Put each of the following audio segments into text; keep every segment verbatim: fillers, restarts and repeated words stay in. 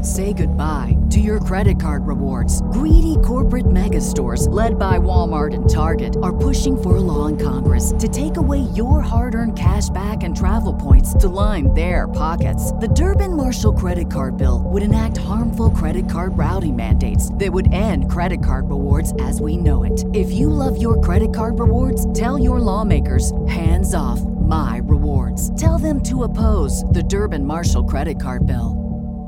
Say goodbye to your credit card rewards. Greedy corporate mega stores, led by Walmart and Target, are pushing for a law in Congress to take away your hard-earned cash back and travel points to line their pockets. The Durbin-Marshall credit card bill would enact harmful credit card routing mandates that would end credit card rewards as we know it. If you love your credit card rewards, tell your lawmakers, hands off my rewards. Tell them to oppose the Durbin-Marshall credit card bill.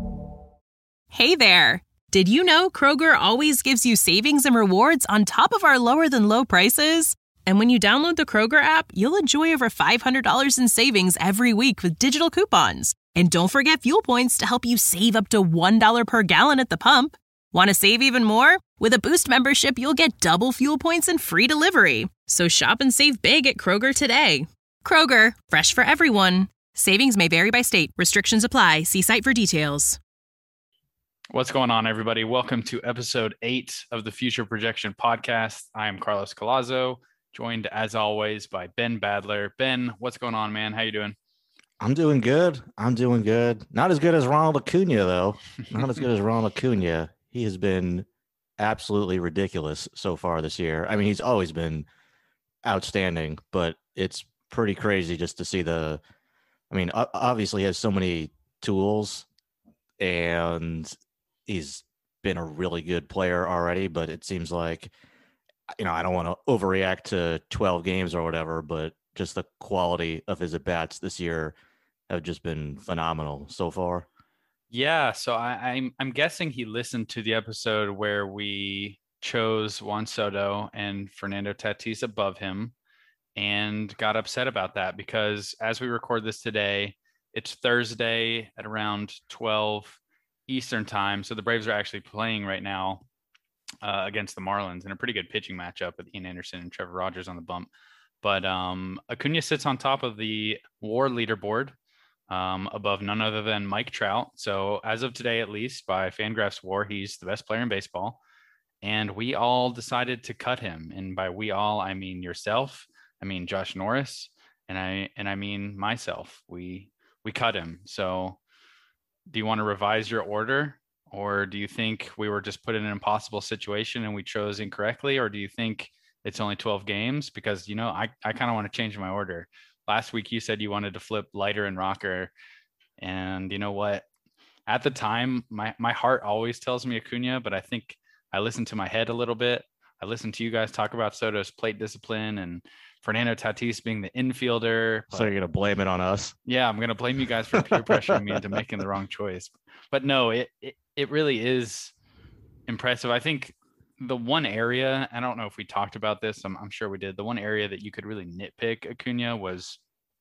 Hey there! Did you know Kroger always gives you savings and rewards on top of our lower than low prices? And when you download the Kroger app, you'll enjoy over five hundred dollars in savings every week with digital coupons. And don't forget fuel points to help you save up to one dollar per gallon at the pump. Want to save even more? With a Boost membership, you'll get double fuel points and free delivery. So shop and save big at Kroger today. Kroger, fresh for everyone. Savings may vary by state. Restrictions apply. See site for details. What's going on, everybody? Welcome to episode eight of the Future Projection Podcast. I am Carlos Collazo, joined as always by Ben Badler. Ben, what's going on, man? How you doing? I'm doing good. I'm doing good. Not as good as Ronald Acuna, though. Not as good as Ronald Acuna. He has been absolutely ridiculous so far this year. I mean, he's always been outstanding, but it's pretty crazy just to see the, I mean, obviously he has so many tools and he's been a really good player already, but it seems like, you know, I don't want to overreact to twelve games or whatever, but just the quality of his at-bats this year have just been phenomenal so far. Yeah, so I, I'm I'm guessing he listened to the episode where we chose Juan Soto and Fernando Tatis above him and got upset about that because as we record this today, it's Thursday at around twelve Eastern time. So the Braves are actually playing right now uh, against the Marlins in a pretty good pitching matchup with Ian Anderson and Trevor Rogers on the bump. But um, Acuna sits on top of the WAR leaderboard um, above none other than Mike Trout. So as of today, at least by Fangraphs WAR, he's the best player in baseball. And we all decided to cut him. And by we all, I mean yourself. I mean Josh Norris. And I and I mean myself. We we cut him. So do you want to revise your order, or do you think we were just put in an impossible situation and we chose incorrectly, or do you think it's only twelve games? Because, you know, I, I kind of want to change my order. Last week you said you wanted to flip Leiter and Rocker, and you know what? At the time, my, my heart always tells me Acuna, but I think I listened to my head a little bit. I listened to you guys talk about Soto's plate discipline and Fernando Tatis being the infielder. But, so you're going to blame it on us? Yeah, I'm going to blame you guys for peer pressuring me into making the wrong choice. But no, it, it it really is impressive. I think the one area, I don't know if we talked about this, I'm, I'm sure we did. The one area that you could really nitpick Acuna was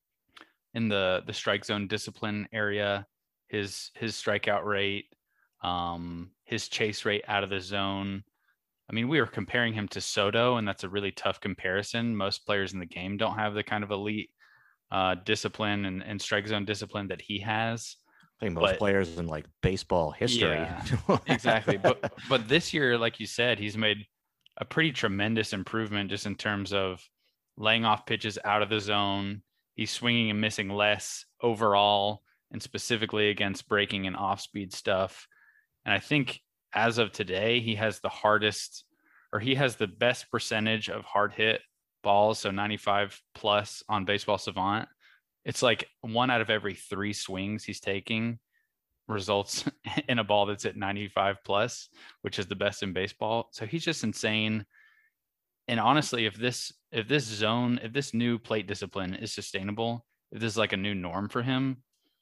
in the, the strike zone discipline area, his his strikeout rate, um, his chase rate out of the zone. I mean, we were comparing him to Soto, and that's a really tough comparison. Most players in the game don't have the kind of elite uh, discipline and, and strike zone discipline that he has. I think most but, players in like baseball history. Yeah, exactly. But but this year, like you said, he's made a pretty tremendous improvement just in terms of laying off pitches out of the zone. He's swinging and missing less overall, and specifically against breaking and off-speed stuff. And I think as of today, he has the hardest, or he has the best percentage of hard hit balls. So ninety-five plus on Baseball Savant. It's like one out of every three swings he's taking results in a ball that's at ninety-five plus, which is the best in baseball. So he's just insane. And honestly, if this, if this zone, if this new plate discipline is sustainable, if this is like a new norm for him,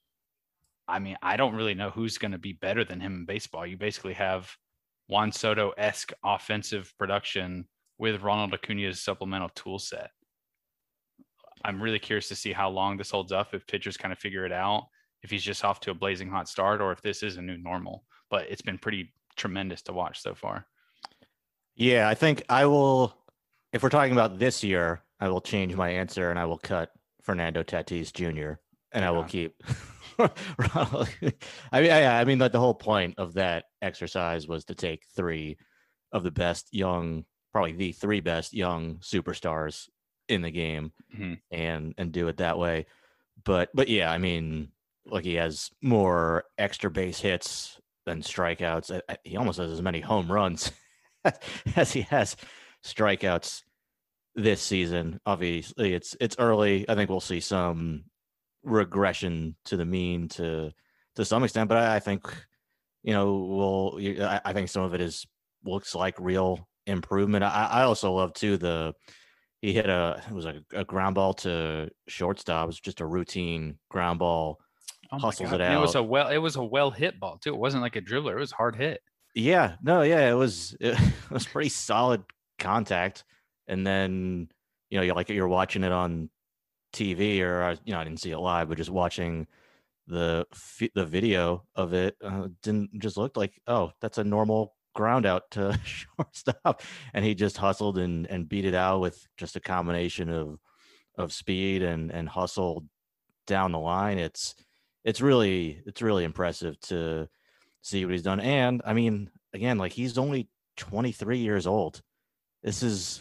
I mean, I don't really know who's going to be better than him in baseball. You basically have Juan Soto-esque offensive production with Ronald Acuna's supplemental tool set. I'm really curious to see how long this holds up, if pitchers kind of figure it out, if he's just off to a blazing hot start, or if this is a new normal. But it's been pretty tremendous to watch so far. Yeah, I think I will, if we're talking about this year, I will change my answer and I will cut Fernando Tatis Junior and yeah. I will keep Ronald. I mean, I, I mean, like the whole point of that exercise was to take three of the best young, probably the three best young superstars in the game mm-hmm. and and do it that way. But but yeah, I mean, like he has more extra base hits than strikeouts. He almost has as many home runs as he has strikeouts this season. Obviously, it's it's early. I think we'll see some regression to the mean to to some extent, but I, I think you know we'll. I, I think some of it is looks like real improvement. I, I also love too the he hit a it was a, a ground ball to shortstop. It was just a routine ground ball. Oh my Hustles God. it And it was out. a well, it was a well hit ball too. It wasn't like a dribbler. It was a hard hit. Yeah, no, yeah, it was it was pretty solid contact. And then you know, you're like you're watching it on T V, or uh, you know, I didn't see it live, but just watching the fi- the video of it uh, didn't just look like, oh, that's a normal ground out to shortstop, and he just hustled and and beat it out with just a combination of of speed and and hustle down the line. It's it's really it's really impressive to see what he's done. And I mean, again, like he's only twenty-three years old. This is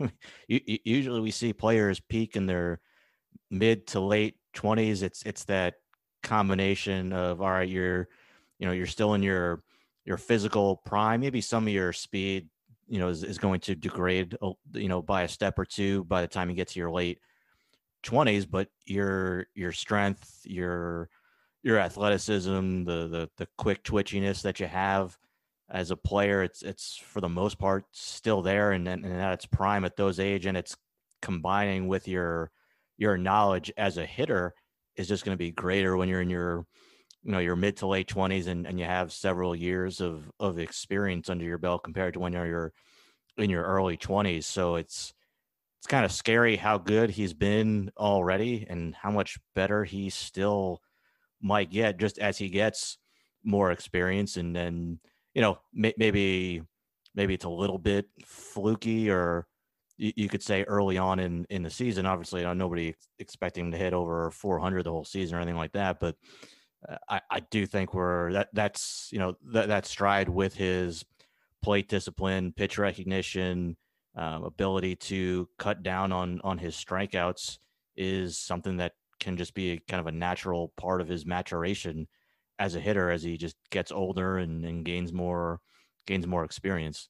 usually we see players peak in their mid to late twenties. It's it's that combination of all right, you're you know, you're still in your your physical prime. Maybe some of your speed, you know, is, is going to degrade, you know, by a step or two by the time you get to your late twenties, but your your strength, your your athleticism, the the the quick twitchiness that you have as a player, it's it's for the most part still there, and and at its prime at those age, and it's combining with your your knowledge as a hitter is just going to be greater when you're in your you know your mid to late twenties, and, and you have several years of of experience under your belt compared to when you're in your early twenties. So it's it's kind of scary how good he's been already and how much better he still might get just as he gets more experience. And then, you know, may, maybe, maybe it's a little bit fluky, or you, you could say early on in, in the season. Obviously, I nobody expecting him to hit over four hundred the whole season or anything like that. But uh, I, I do think we're that that's, you know, that, that stride with his plate discipline, pitch recognition, um, ability to cut down on on his strikeouts is something that can just be a, kind of a natural part of his maturation as a hitter as he just gets older and, and gains more gains more experience.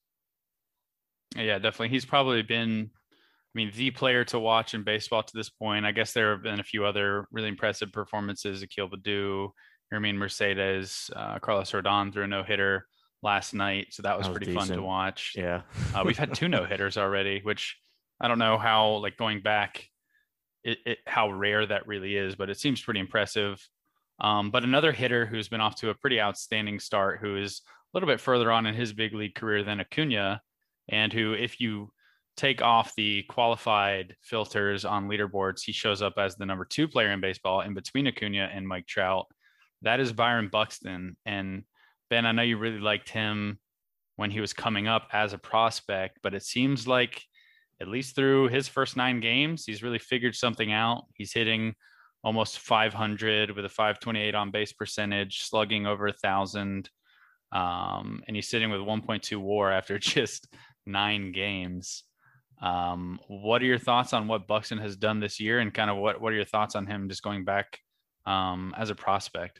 Yeah, definitely. He's probably been, I mean, the player to watch in baseball to this point. I guess there have been a few other really impressive performances. Akil Baddoo, Yermin Mercedes, uh, Carlos Rodon threw a no hitter last night, so that was, that was pretty decent. Fun to watch. Yeah. uh, we've had two no hitters already, which I don't know how, like going back, it, it how rare that really is, but it seems pretty impressive. Um, but another hitter who's been off to a pretty outstanding start, who is a little bit further on in his big league career than Acuna, and who, if you take off the qualified filters on leaderboards, he shows up as the number two player in baseball in between Acuna and Mike Trout. That is Byron Buxton. And Ben, I know you really liked him when he was coming up as a prospect, but it seems like at least through his first nine games, he's really figured something out. He's hitting almost five hundred with a five twenty-eight on base percentage, slugging over a thousand. Um, and he's sitting with one point two WAR after just nine games. Um, what are your thoughts on what Buxton has done this year, and kind of what, what are your thoughts on him just going back um, as a prospect?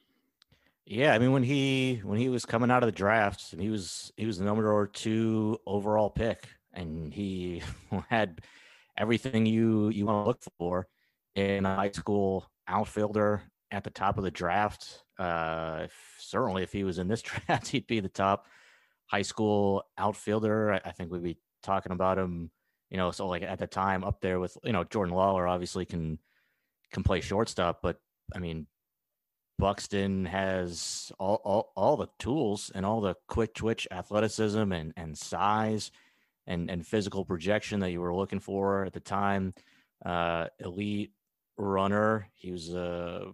Yeah, I mean, when he when he was coming out of the drafts, and he was he was the number two overall pick, and he had everything you you want to look for in a high school outfielder at the top of the draft. Uh, if, certainly, if he was in this draft, he'd be the top high school outfielder. I, I think we'd be talking about him, you know, so like at the time up there with, you know, Jordan Lawler obviously can can play shortstop, but I mean, Buxton has all, all, all the tools and all the quick twitch athleticism and, and size and, and physical projection that you were looking for at the time. Uh, elite runner. He was a,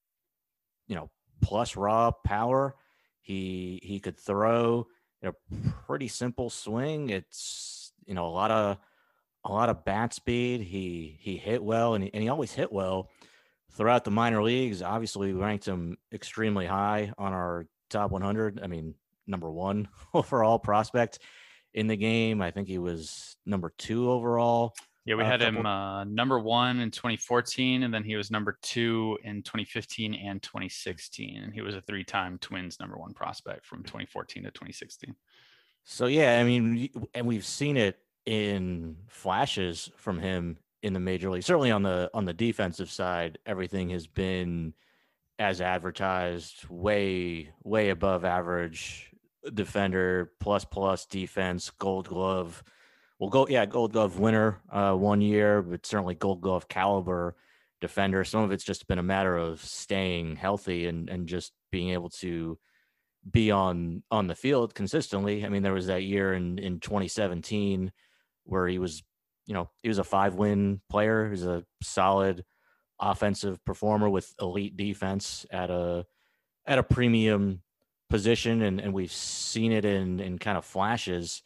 you know, plus raw power. He, he could throw a pretty simple swing. It's, you know, a lot of, a lot of bat speed. He, he hit well, and he, and he always hit well throughout the minor leagues. Obviously, we ranked him extremely high on our top one hundred. I mean, number one overall prospect in the game. I think he was number two overall Yeah, we a had couple. him uh, number one in twenty fourteen, and then he was number two in twenty fifteen and twenty sixteen. And he was a three-time Twins number one prospect from twenty fourteen to twenty sixteen. So yeah, I mean, and we've seen it in flashes from him in the major league. Certainly on the on the defensive side, everything has been as advertised, way way above average defender, plus plus defense, Gold Glove. Well, go yeah, Gold Glove winner uh, one year, but certainly Gold Glove caliber defender. Some of it's just been a matter of staying healthy and and just being able to be on on the field consistently. I mean, there was that year in in twenty seventeen where he was, you know, he was a five win player. He was a solid offensive performer with elite defense at a at a premium position, and and we've seen it in in kind of flashes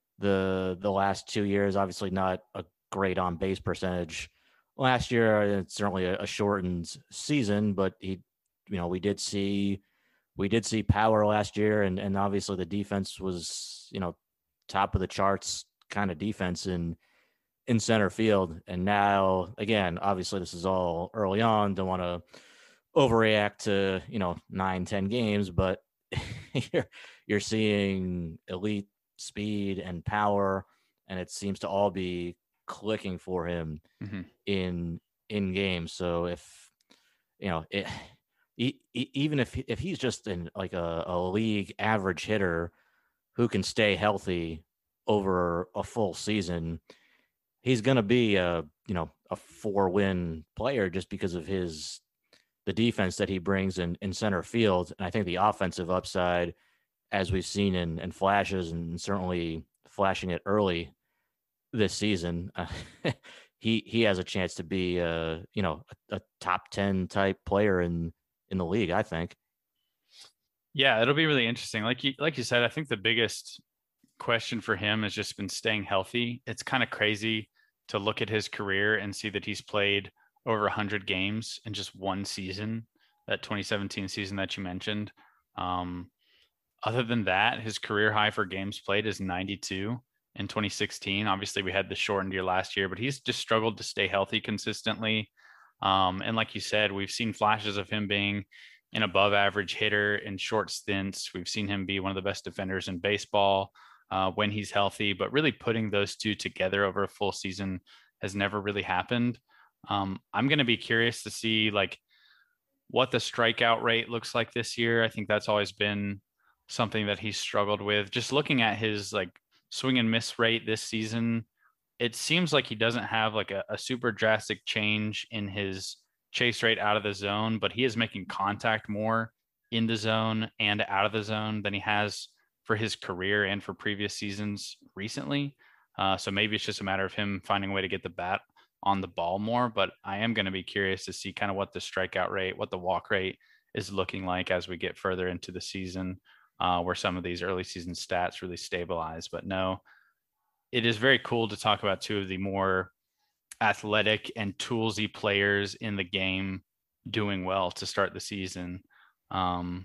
the the last two years. Obviously not a great on base percentage last year. It's certainly a, a shortened season, but he, you know, we did see we did see power last year, and and obviously the defense was, you know, top of the charts kind of defense in in center field. And now, again, obviously this is all early on. Don't want to overreact to, you know, nine, ten games, but you're, you're seeing elite speed and power, and it seems to all be clicking for him mm-hmm. in in games. So if, you know, it, e- even if if he's just in like a, a league average hitter who can stay healthy over a full season, he's going to be a, you know, a four win player just because of his, the defense that he brings in, in center field. And I think the offensive upside, as we've seen in, in flashes, and certainly flashing it early this season, uh, he, he has a chance to be a, you know, a, a top ten type player in, in the league, I think. Yeah, it'll be really interesting. Like you, like you said, I think the biggest question for him has just been staying healthy. It's kind of crazy to look at his career and see that he's played over one hundred games in just one season, that twenty seventeen season that you mentioned. Um, other than that, his career high for games played is ninety-two in twenty sixteen. Obviously, we had the shortened year last year, but he's just struggled to stay healthy consistently. Um, and like you said, we've seen flashes of him being an above average hitter in short stints. We've seen him be one of the best defenders in baseball Uh, when he's healthy, but really putting those two together over a full season has never really happened. Um, I'm going to be curious to see like what the strikeout rate looks like this year. I think that's always been something that he's struggled with. Just looking at his like swing and miss rate this season, it seems like he doesn't have like a, a super drastic change in his chase rate out of the zone, but he is making contact more in the zone and out of the zone than he has for his career and for previous seasons recently. Uh, so maybe it's just a matter of him finding a way to get the bat on the ball more, but I am going to be curious to see kind of what the strikeout rate, what the walk rate is looking like as we get further into the season, uh, where some of these early season stats really stabilize. But no, it is very cool to talk about two of the more athletic and toolsy players in the game doing well to start the season. Um,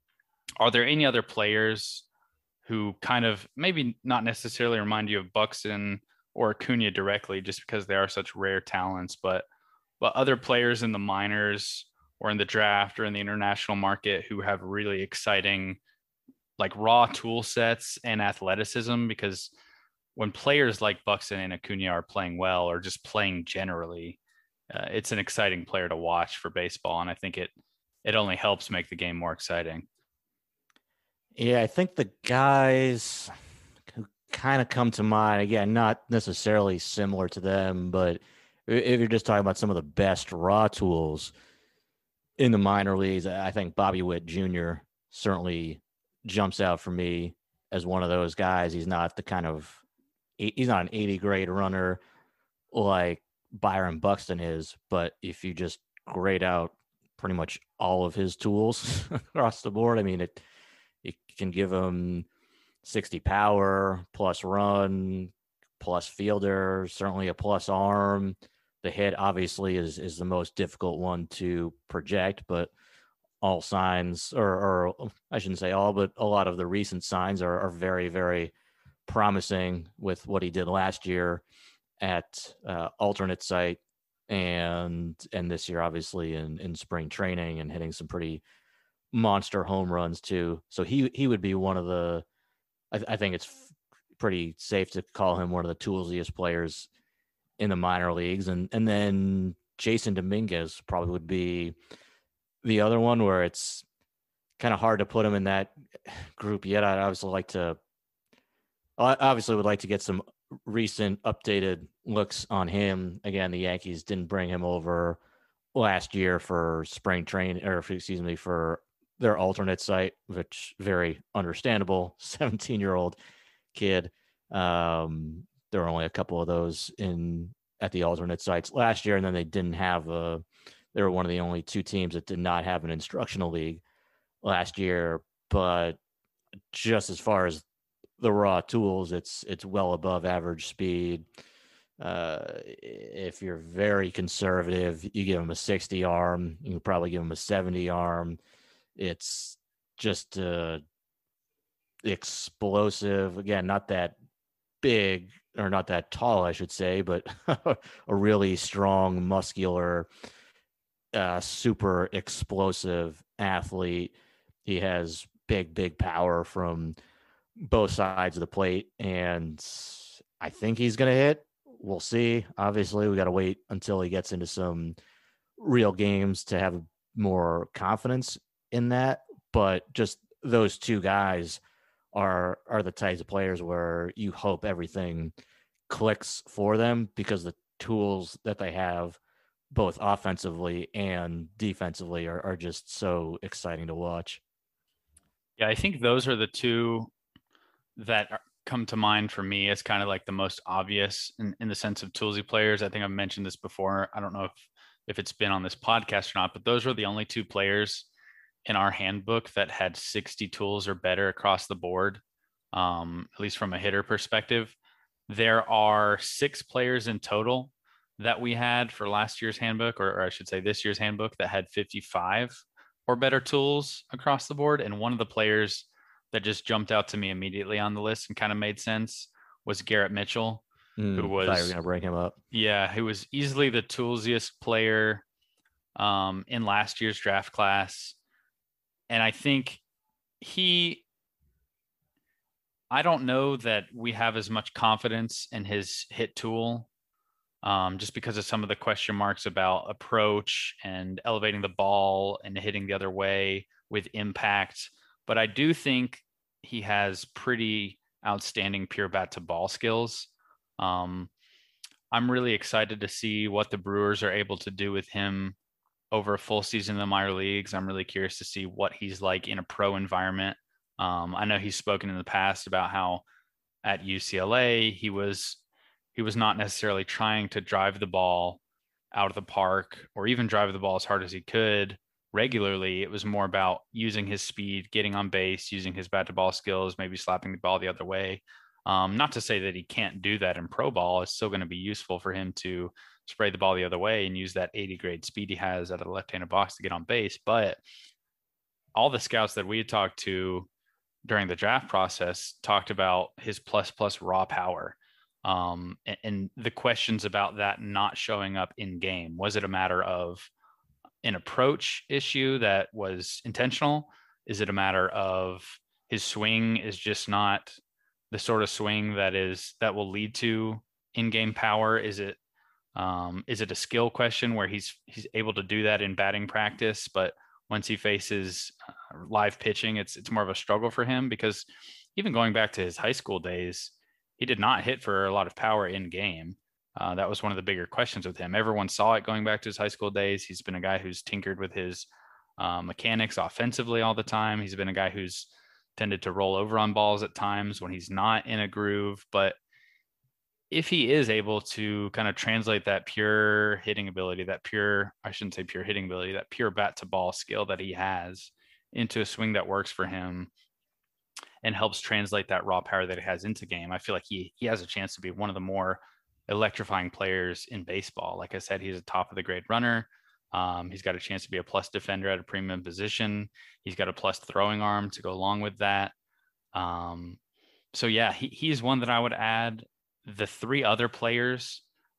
are there any other players who kind of maybe not necessarily remind you of Buxton or Acuna directly, just because they are such rare talents, but but other players in the minors or in the draft or in the international market who have really exciting like raw tool sets and athleticism? Because when players like Buxton and Acuna are playing well or just playing generally, uh, it's an exciting player to watch for baseball, and I think it it only helps make the game more exciting. Yeah, I think the guys who kind of come to mind, again, not necessarily similar to them, but if you're just talking about some of the best raw tools in the minor leagues, I think Bobby Witt Junior certainly jumps out for me as one of those guys. He's not the kind of, he's not an eighty grade runner like Byron Buxton is, but if you just grade out pretty much all of his tools across the board, I mean, it, you can give him sixty power, plus run, plus fielder, certainly a plus arm. The hit obviously is is the most difficult one to project, but all signs, or, or I shouldn't say all, but a lot of the recent signs are, are very, very promising with what he did last year at uh, alternate site, and and this year obviously in in spring training, and hitting some pretty monster home runs too. So he he would be one of the. I, I think it's f- pretty safe to call him one of the toolsiest players in the minor leagues, and and then Jason Dominguez probably would be the other one where it's kind of hard to put him in that group yet. I'd obviously like to. I obviously would like to get some recent updated looks on him. Again, the Yankees didn't bring him over last year for spring training, or excuse me, for their alternate site, which very understandable. seventeen year old kid. Um, there were only a couple of those in at the alternate sites last year, and then they didn't have a. They were one of the only two teams that did not have an instructional league last year. But just as far as the raw tools, it's it's well above average speed. Uh, if you're very conservative, you give him a sixty arm. You can probably give him a seventy arm. It's just uh, explosive. Again, not that big or not that tall, I should say, but a really strong, muscular, uh, super explosive athlete. He has big, big power from both sides of the plate, and I think he's going to hit. We'll see. Obviously, we got to wait until he gets into some real games to have more confidence in that. But just those two guys are are the types of players where you hope everything clicks for them, because the tools that they have, both offensively and defensively, are, are just so exciting to watch. Yeah, I think those are the two that are, come to mind for me as kind of like the most obvious in, in the sense of toolsy players. I think I've mentioned this before. I don't know if, if it's been on this podcast or not, but those were the only two players in our handbook that had sixty tools or better across the board, um, at least from a hitter perspective. There are six players in total that we had for last year's handbook, or, or I should say this year's handbook, that had fifty-five or better tools across the board. And one of the players that just jumped out to me immediately on the list and kind of made sense was Garrett Mitchell, mm, who was, thought you were gonna bring him up. Yeah, who was easily the toolsiest player um, in last year's draft class. And I think he, I don't know that we have as much confidence in his hit tool, um, just because of some of the question marks about approach and elevating the ball and hitting the other way with impact. But I do think he has pretty outstanding pure bat to ball skills. Um, I'm really excited to see what the Brewers are able to do with him over a full season in the minor leagues. I'm really curious to see what he's like in a pro environment. Um, I know he's spoken in the past about how at U C L A, he was, he was not necessarily trying to drive the ball out of the park or even drive the ball as hard as he could regularly. It was more about using his speed, getting on base, using his bat to ball skills, maybe slapping the ball the other way. Um, not to say that he can't do that in pro ball. It's still going to be useful for him to spray the ball the other way and use that eighty grade speed he has out of the left-handed box to get on base. But all the scouts that we had talked to during the draft process talked about his plus plus raw power. Um, and, and the questions about that not showing up in game. Was it a matter of an approach issue that was intentional? Is it a matter of his swing is just not the sort of swing that is that will lead to in-game power? Is it um, is it a skill question where he's he's able to do that in batting practice, but once he faces uh, live pitching, it's it's more of a struggle for him? Because even going back to his high school days, he did not hit for a lot of power in game. Uh, that was one of the bigger questions with him. Everyone saw it going back to his high school days. He's been a guy who's tinkered with his uh, mechanics offensively all the time. He's been a guy who's tended to roll over on balls at times when he's not in a groove. But if he is able to kind of translate that pure hitting ability, that pure, I shouldn't say pure hitting ability, that pure bat to ball skill that he has into a swing that works for him and helps translate that raw power that he has into game, I feel like he he has a chance to be one of the more electrifying players in baseball. Like I said, he's a top of the grade runner. Um, he's got a chance to be a plus defender at a premium position. He's got a plus throwing arm to go along with that. Um, so yeah, he, he's one that I would add. The three other players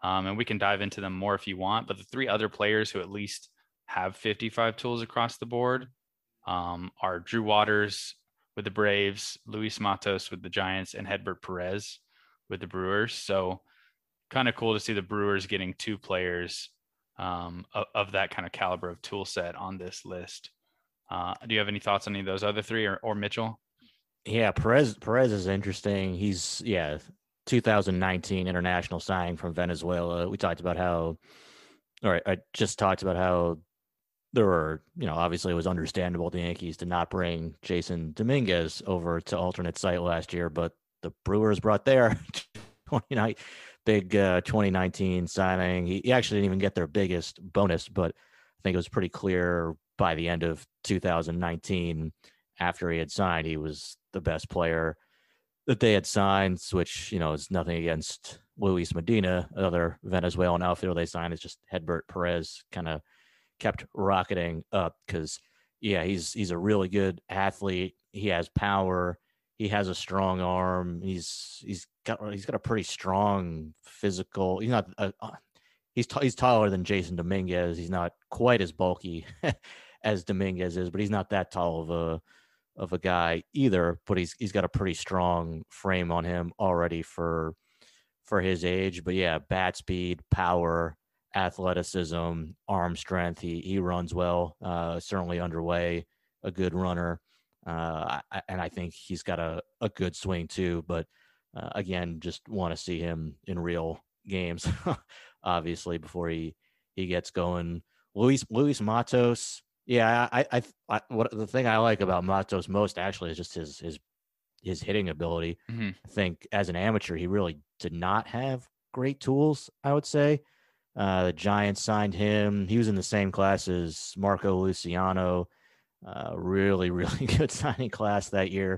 Um, and we can dive into them more if you want. But the three other players who at least have fifty-five tools across the board um, are Drew Waters with the Braves, Luis Matos with the Giants, and Hedbert Perez with the Brewers. So kind of cool to see the Brewers getting two players um, of, of that kind of caliber of tool set on this list. Uh, do you have any thoughts on any of those other three, or, or Mitchell? Yeah, Perez Perez is interesting. He's yeah, two thousand nineteen international signing from Venezuela. We talked about how, all right, I just talked about how there were, you know, obviously it was understandable the Yankees did not bring Jason Dominguez over to alternate site last year, but the Brewers brought their twenty-nine big uh, twenty nineteen signing. He, he actually didn't even get their biggest bonus, but I think it was pretty clear by the end of two thousand nineteen, after he had signed, he was the best player that they had signed, which, you know, is nothing against Luis Medina, another Venezuelan outfielder they signed. It's just Hedbert Perez kind of kept rocketing up because, yeah, he's he's a really good athlete. He has power. He has a strong arm. He's he's got he's got a pretty strong physical. He's not a, he's t- he's taller than Jason Dominguez. He's not quite as bulky as Dominguez is, but he's not that tall of a of a guy either. But he's he's got a pretty strong frame on him already for for his age. But yeah, bat speed, power, athleticism, arm strength. He he runs well. Uh, certainly underway, a good runner. Uh, I, and I think he's got a, a good swing too. But uh, again, just want to see him in real games, obviously, before he, he gets going. Luis Luis Matos. Yeah, I, I, I, what the thing I like about Matos most actually is just his his his hitting ability. Mm-hmm. I think as an amateur, he really did not have great tools, I would say. Uh, the Giants signed him. He was in the same class as Marco Luciano. Uh, really, really good signing class that year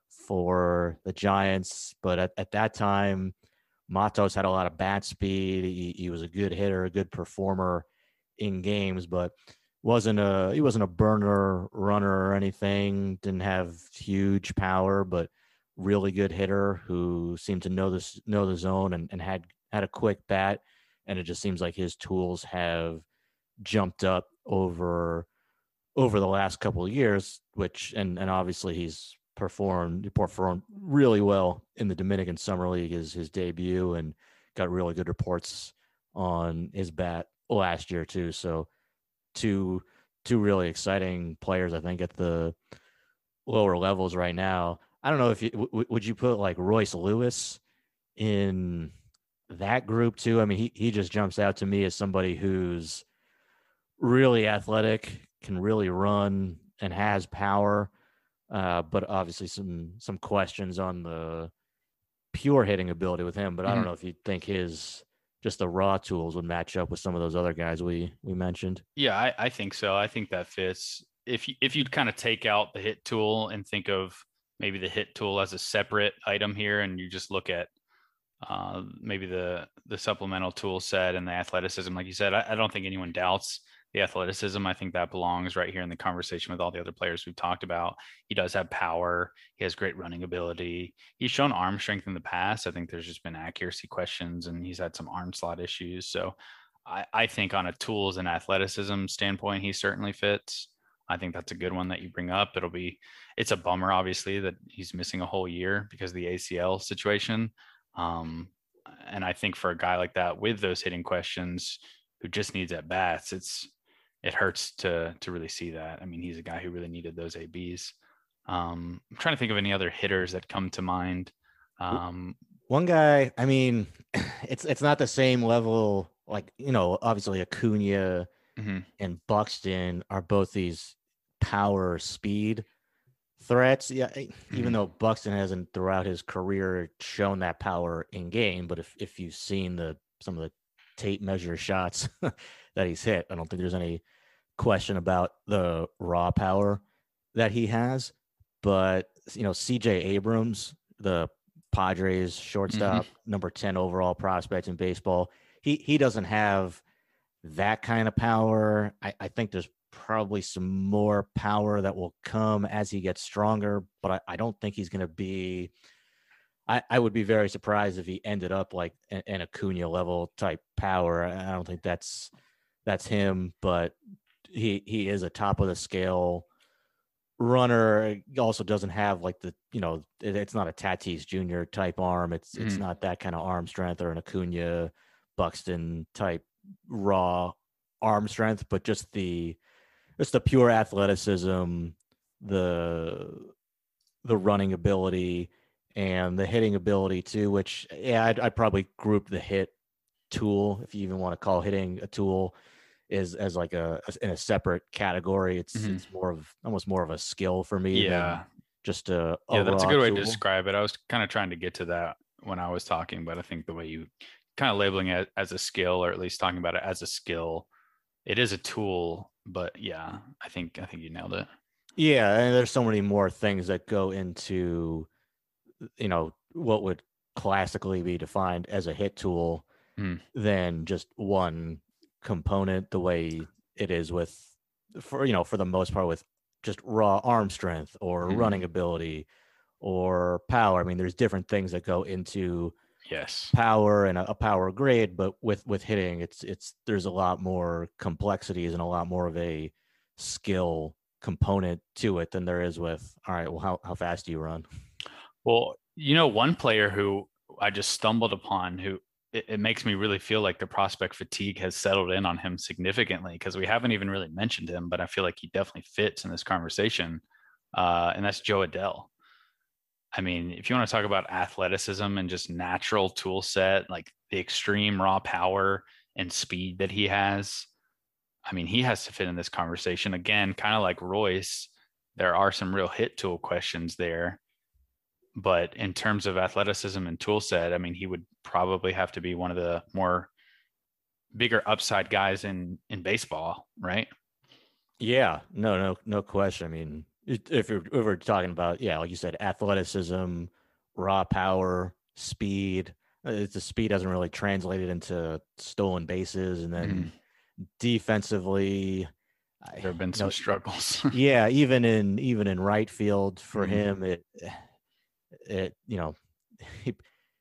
for the Giants. But at, at that time, Matos had a lot of bat speed. He, he was a good hitter, a good performer in games, but wasn't a he wasn't a burner runner or anything. Didn't have huge power, but really good hitter who seemed to know this know the zone and, and had had a quick bat. And it just seems like his tools have jumped up over over the last couple of years, which and and obviously he's performed he performed really well in the Dominican Summer League, his his debut, and got really good reports on his bat last year too. So two two really exciting players, I think, at the lower levels right now. I don't know if you w- would you put like Royce Lewis in that group too. I mean, he he just jumps out to me as somebody who's really athletic, can really run, and has power. Uh, but obviously some some questions on the pure hitting ability with him. But mm-hmm. I don't know if you think his just the raw tools would match up with some of those other guys we we mentioned. Yeah, I, I think so. I think that fits. If you, if you'd kind of take out the hit tool and think of maybe the hit tool as a separate item here, and you just look at uh, maybe the the supplemental tool set and the athleticism, like you said, I, I don't think anyone doubts the athleticism. I think that belongs right here in the conversation with all the other players we've talked about. He does have power. He has great running ability. He's shown arm strength in the past. I think there's just been accuracy questions, and he's had some arm slot issues. So I, I think on a tools and athleticism standpoint, he certainly fits. I think that's a good one that you bring up. It'll be, it's a bummer, obviously, that he's missing a whole year because of the A C L situation. Um, and I think for a guy like that with those hitting questions who just needs at bats, it's, it hurts to to really see that. I mean, he's a guy who really needed those A Bs. Um, I'm trying to think of any other hitters that come to mind. Um, One guy, I mean, it's it's not the same level. Like, you know, obviously Acuna mm-hmm. and Buxton are both these power speed threats. Yeah, mm-hmm. even though Buxton hasn't throughout his career shown that power in game, but if if you've seen the some of the tape measure shots that he's hit, I don't think there's any question about the raw power that he has. But, you know, C J Abrams, the Padres shortstop, mm-hmm. number ten overall prospect in baseball, he he doesn't have that kind of power. I, I think there's probably some more power that will come as he gets stronger, but I, I don't think he's going to be I, I would be very surprised if he ended up like an, an Acuna level type power. I don't think that's that's him, but he he is a top of the scale runner. He also doesn't have like the, you know, it, it's not a Tatis Junior type arm. It's mm-hmm. it's not that kind of arm strength or an Acuna, Buxton type raw arm strength, but just the just the pure athleticism, the the running ability, and the hitting ability too, which yeah, I'd, I'd probably group the hit tool, if you even want to call hitting a tool, is as like a, a in a separate category. It's mm-hmm. it's more of almost more of a skill for me. Yeah, than just a, a yeah. That's a good way tool. to describe it. I was kind of trying to get to that when I was talking, but I think the way you kind of labeling it as a skill, or at least talking about it as a skill, it is a tool. But yeah, I think I think you nailed it. Yeah, and there's so many more things that go into, you know, what would classically be defined as a hit tool mm. than just one component, the way it is with, for, you know, for the most part with just raw arm strength or mm. running ability or power. I mean, there's different things that go into yes power and a, a power grade, but with, with hitting, it's, it's, there's a lot more complexities and a lot more of a skill component to it than there is with, all right, well, how, how fast do you run? Well, you know, one player who I just stumbled upon who it, it makes me really feel like the prospect fatigue has settled in on him significantly, because we haven't even really mentioned him, but I feel like he definitely fits in this conversation. Uh, and that's Jo Adell. I mean, if you want to talk about athleticism and just natural tool set, like the extreme raw power and speed that he has, I mean, he has to fit in this conversation. Again, kind of like Royce, there are some real hit tool questions there. But in terms of athleticism and tool set, I mean, he would probably have to be one of the more bigger upside guys in, in baseball, right? Yeah, no, no, no question. I mean, if you're, if we're talking about, yeah, like you said, athleticism, raw power, speed, the speed hasn't really translated into stolen bases. And then mm-hmm. defensively, there have been some know, struggles. yeah, even in even in right field for mm-hmm. him, it it you know, he,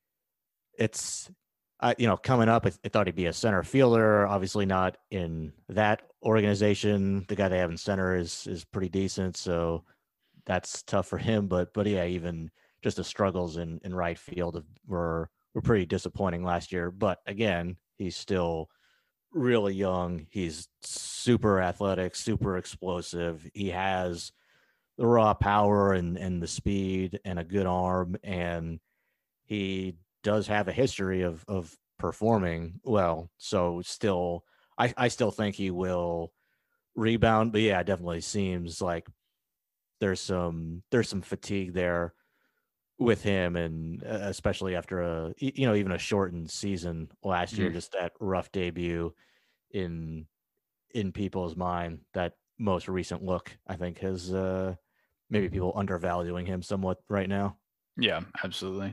it's uh, you know, coming up, I, I thought he'd be a center fielder. Obviously, not in that organization. The guy they have in center is is pretty decent, so that's tough for him. But but yeah, even just the struggles in in right field were were pretty disappointing last year. But again, he's still really young. He's super athletic, super explosive. He has the raw power and, and the speed and a good arm. And he does have a history of, of performing well. So still, I, I still think he will rebound, but yeah, it definitely seems like there's some, there's some fatigue there with him. And especially after a, you know, even a shortened season last year, mm-hmm. just that rough debut in, in people's mind, that most recent look, I think has, uh, maybe people undervaluing him somewhat right now. Yeah, absolutely.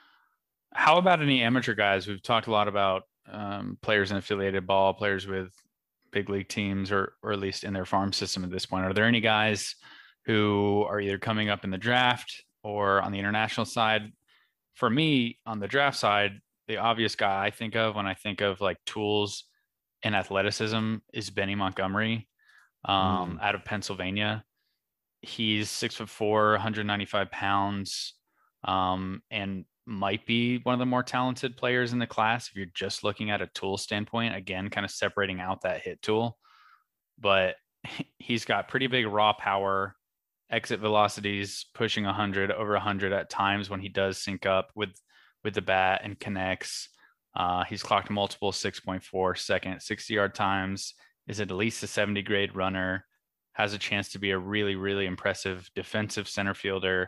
How about any amateur guys? We've talked a lot about um, players in affiliated ball, players with big league teams, or or at least in their farm system at this point. Are there any guys who are either coming up in the draft or on the international side? For me, on the draft side, the obvious guy I think of when I think of like tools and athleticism is Benny Montgomery um, mm. out of Pennsylvania. He's six foot four, one hundred ninety-five pounds, um, and might be one of the more talented players in the class if you're just looking at a tool standpoint. Again, kind of separating out that hit tool, but he's got pretty big raw power, exit velocities pushing one hundred, over one hundred at times when he does sync up with with the bat and connects. Uh, he's clocked multiple six point four second sixty yard times, is at least a seventy grade runner, has a chance to be a really, really impressive defensive center fielder.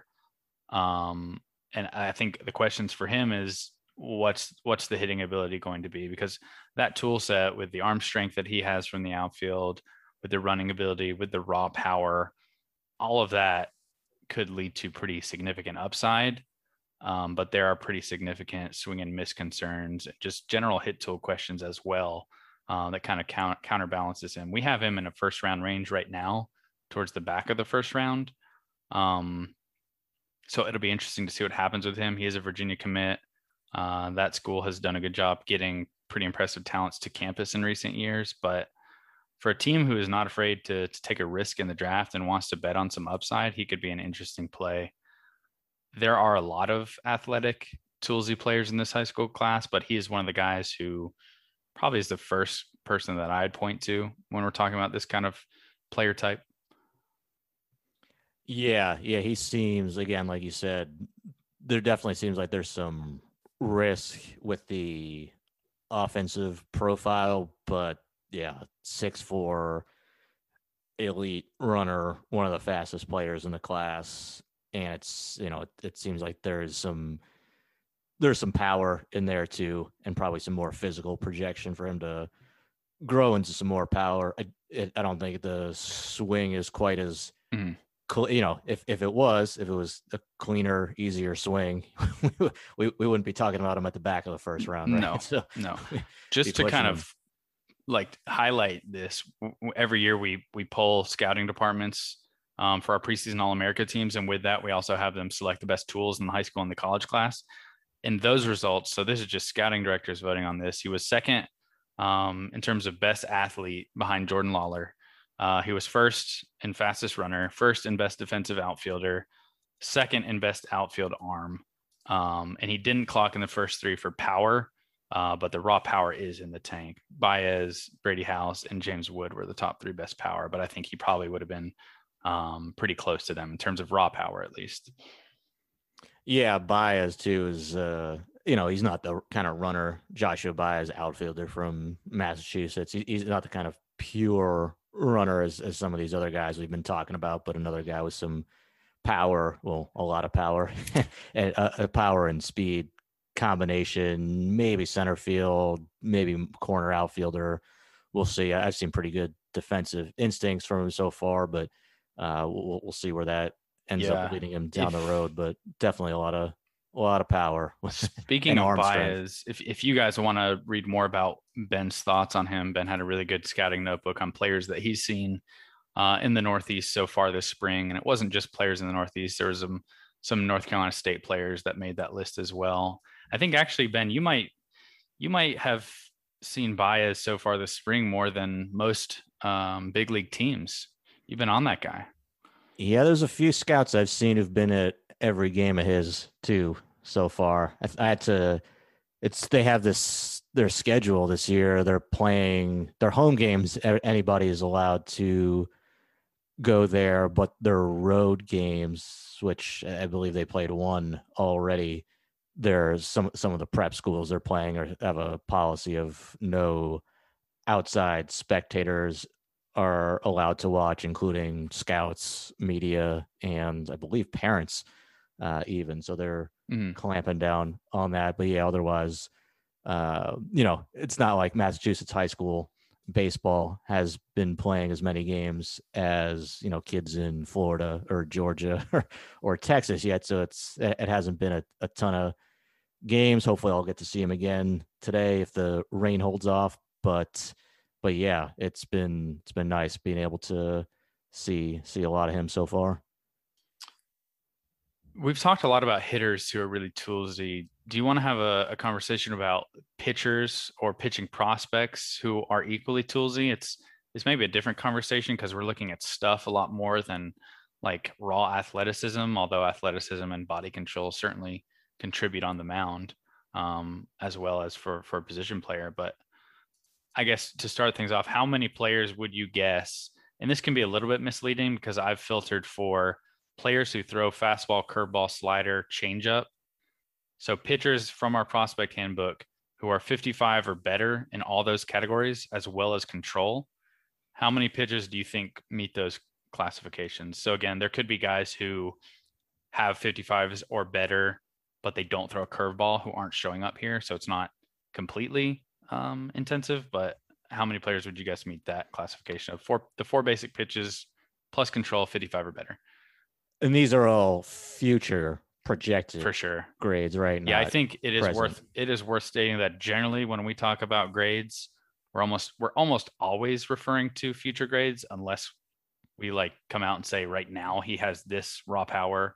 Um, and I think the questions for him is what's, what's the hitting ability going to be? Because that tool set with the arm strength that he has from the outfield, with the running ability, with the raw power, all of that could lead to pretty significant upside. Um, but there are pretty significant swing and miss concerns, just general hit tool questions as well. Uh, that kind of count, counterbalances him. We have him in a first round range right now, towards the back of the first round. Um, So it'll be interesting to see what happens with him. He is a Virginia commit. Uh, that school has done a good job getting pretty impressive talents to campus in recent years. But for a team who is not afraid to, to take a risk in the draft and wants to bet on some upside, he could be an interesting play. There are a lot of athletic toolsy players in this high school class, but he is one of the guys who probably is the first person that I'd point to when we're talking about this kind of player type. Yeah, yeah, he seems, again, like you said, there definitely seems like there's some risk with the offensive profile, but yeah, six four elite runner, one of the fastest players in the class, and it's, you know, it, it seems like there's some there's some power in there too, and probably some more physical projection for him to grow into some more power. I, it, I don't think the swing is quite as mm-hmm. You know, if, if it was, if it was a cleaner, easier swing, we, we wouldn't be talking about him at the back of the first round. Right? No, so, no. Just to kind him. of like highlight this, every year we we poll scouting departments um, for our preseason All-America teams, and with that, we also have them select the best tools in the high school and the college class. And those results, so this is just scouting directors voting on this. He was second um, in terms of best athlete behind Jordan Lawler. Uh, he was first in fastest runner, first in best defensive outfielder, second in best outfield arm. Um, and he didn't clock in the first three for power, uh, but the raw power is in the tank. Baez, Brady House, and James Wood were the top three best power, but I think he probably would have been um, pretty close to them in terms of raw power, at least. Yeah, Baez too is, uh, you know, he's not the kind of runner. Joshua Baez, outfielder from Massachusetts. He, he's not the kind of pure runner as, as some of these other guys we've been talking about, but another guy with some power, well, a lot of power, and uh, power and speed combination, maybe center field, maybe corner outfielder. We'll see. I've seen pretty good defensive instincts from him so far, but uh, we'll, we'll see where that ends yeah. up leading him down if, the road. But definitely a lot of a lot of power. Speaking of Baez, if if you guys want to read more about Ben's thoughts on him, Ben had a really good scouting notebook on players that he's seen uh, in the Northeast so far this spring, and it wasn't just players in the Northeast. There was some some North Carolina State players that made that list as well. I think actually, Ben, you might you might have seen Baez so far this spring more than most um, big league teams. You've been on that guy. Yeah, there's a few scouts I've seen who've been at every game of his too so far. I, I had to. It's they have this their schedule this year. They're playing their home games. Anybody is allowed to go there, but their road games, which I believe they played one already. There's some some of the prep schools they're playing or have a policy of no outside spectators are allowed to watch, including scouts, media, and I believe parents uh, even. So they're mm. clamping down on that. But yeah, otherwise, uh, you know, it's not like Massachusetts high school baseball has been playing as many games as, you know, kids in Florida or Georgia or, or Texas yet. So it's it hasn't been a, a ton of games. Hopefully I'll get to see him again today if the rain holds off. But But yeah, it's been it's been nice being able to see see a lot of him so far. We've talked a lot about hitters who are really toolsy. Do you want to have a, a conversation about pitchers or pitching prospects who are equally toolsy? It's it's maybe a different conversation because we're looking at stuff a lot more than like raw athleticism, although athleticism and body control certainly contribute on the mound um, as well as for, for a position player. But I guess to start things off, how many players would you guess? And this can be a little bit misleading because I've filtered for players who throw fastball, curveball, slider, changeup. So pitchers from our prospect handbook who are fifty-five or better in all those categories, as well as control. How many pitchers do you think meet those classifications? So again, there could be guys who have fifty-fives or better, but they don't throw a curveball who aren't showing up here. So it's not completely um intensive, but how many players would you guys meet that classification of four the four basic pitches plus control, fifty-five or better? And these are all future projected for sure grades, right? Yeah, I think it is present. worth it is worth stating that generally when we talk about grades, we're almost we're almost always referring to future grades unless we like come out and say right now he has this raw power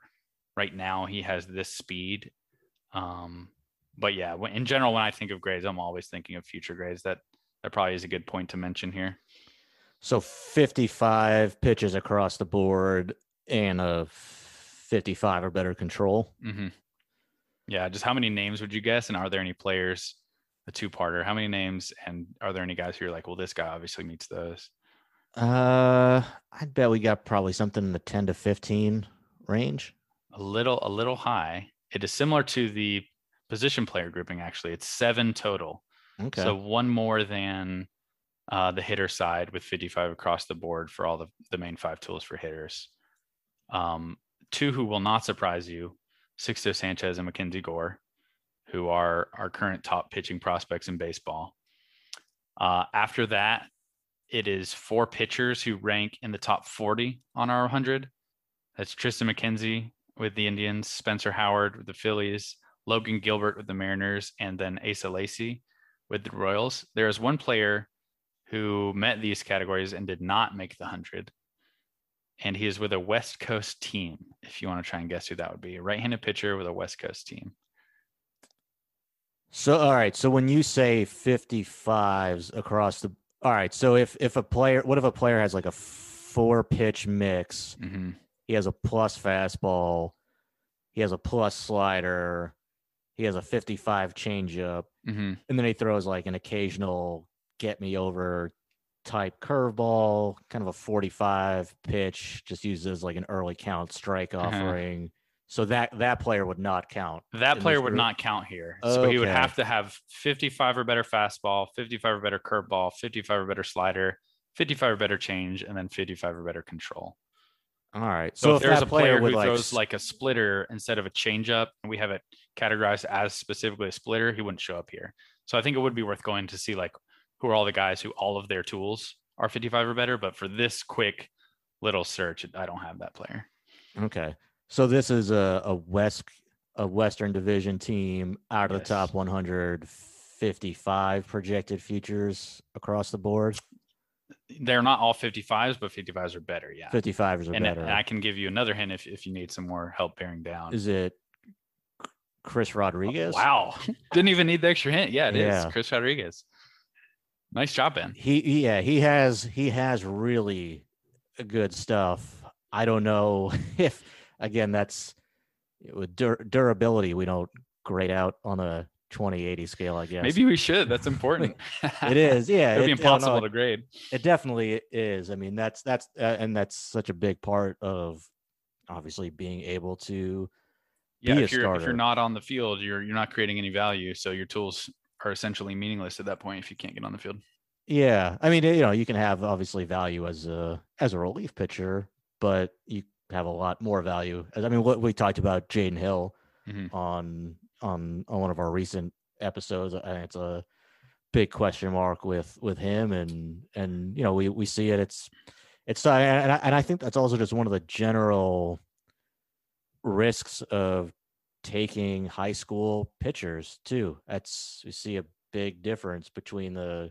right now he has this speed. Um, but yeah, when, in general, when I think of grades, I'm always thinking of future grades. That that probably is a good point to mention here. So fifty-five pitches across the board and a fifty-five or better control. Mm-hmm. Yeah, just how many names would you guess? And are there any players, a two-parter, how many names? And are there any guys who are like, well, this guy obviously meets those? Uh, I'd bet we got probably something in the ten to fifteen range. A little, a little high. It is similar to the position player grouping, actually. It's seven total. Okay. So one more than uh, the hitter side with fifty-five across the board for all the, the main five tools for hitters. Um, two who will not surprise you, Sixto Sanchez and Mackenzie Gore, who are our current top pitching prospects in baseball. Uh, after that, it is four pitchers who rank in the top forty on our one hundred. That's Tristan McKenzie with the Indians, Spencer Howard with the Phillies, Logan Gilbert with the Mariners, and then Asa Lacy with the Royals. There is one player who met these categories and did not make the one hundred. And he is with a West Coast team, if you want to try and guess who that would be. A right-handed pitcher with a West Coast team. So, all right. So when you say fifty-fives across the, all right. So if, if a player, what if a player has like a four pitch mix, Mm-hmm. he has a plus fastball, he has a plus slider, he has a fifty-five changeup, Mm-hmm. and then he throws like an occasional get me over type curveball, kind of a forty-five pitch, just uses like an early count strike Uh-huh. offering. So that that player would not count. That in player this would group? not count here. So he would Okay. have to have fifty-five or better fastball, fifty-five or better curveball, fifty-five or better slider, fifty-five or better change, and then fifty-five or better control. All right. So, So, if if there's that a player, would who like, throws s- like a splitter instead of a changeup, and we have it categorized as specifically a splitter, he wouldn't show up here. So I think it would be worth going to see like who are all the guys who all of their tools are fifty-five or better. But for this quick little search, I don't have that player. okay. So this is a, a West a Western Division team out of Yes. the top one hundred fifty-five projected futures across the board. They're not all fifty-fives, but fifty-fives are better. Yeah. fifty-fives are And, better. and I can give you another hint if, if you need some more help bearing down. Is it Chris Rodriguez? Wow. Didn't even need the extra hint. Yeah, it is Yeah. Chris Rodriguez. Nice job, Ben. He, he yeah, he has he has really good stuff. I don't know if again that's with dur- durability we don't grade out on a twenty eighty scale, I guess. Maybe we should. That's important. It is. Yeah. It'd be it- I don't know, impossible it- to grade. It definitely is. I mean, that's that's uh, and that's such a big part of obviously being able to Yeah, be a if you're if starter. you're not on the field, you're you're not creating any value. So your tools are essentially meaningless at that point if you can't get on the field. Yeah, I mean, you know, you can have obviously value as a as a relief pitcher, but you have a lot more value. As I mean, what we talked about Jaden Hill Mhm. on on on one of our recent episodes, and it's a big question mark with with him, and and you know, we we see it. It's it's uh, and I, and I think that's also just one of the general risks of taking high school pitchers too. That's we see a big difference between the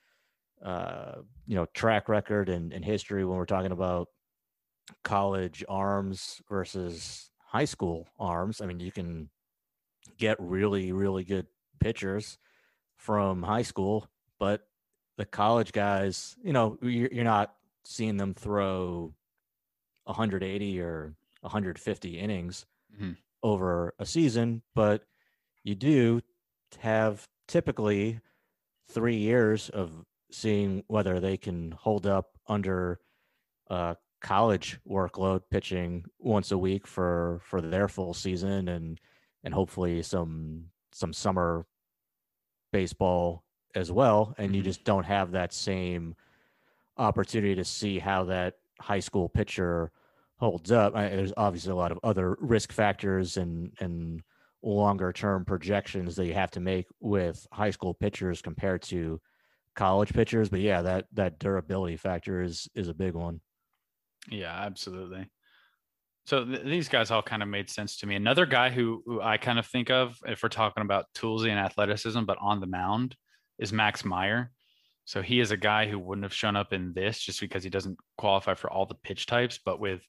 uh you know track record and, and history when we're talking about college arms versus high school arms. I mean, you can get really really good pitchers from high school, but the college guys, you know, you're, you're not seeing them throw one hundred eighty or one hundred fifty innings Mhm. over a season, but you do have typically three years of seeing whether they can hold up under uh, college workload, pitching once a week for for their full season, and and hopefully some some summer baseball as well. And you Mhm. just don't have that same opportunity to see how that high school pitcher holds up. I, there's obviously a lot of other risk factors and and longer term projections that you have to make with high school pitchers compared to college pitchers. But yeah, that that durability factor is is a big one. Yeah, absolutely. So th- these guys all kind of made sense to me. Another guy who, who I kind of think of if we're talking about toolsy and athleticism, but on the mound, is Max Meyer. So he is a guy who wouldn't have shown up in this just because he doesn't qualify for all the pitch types. But with, I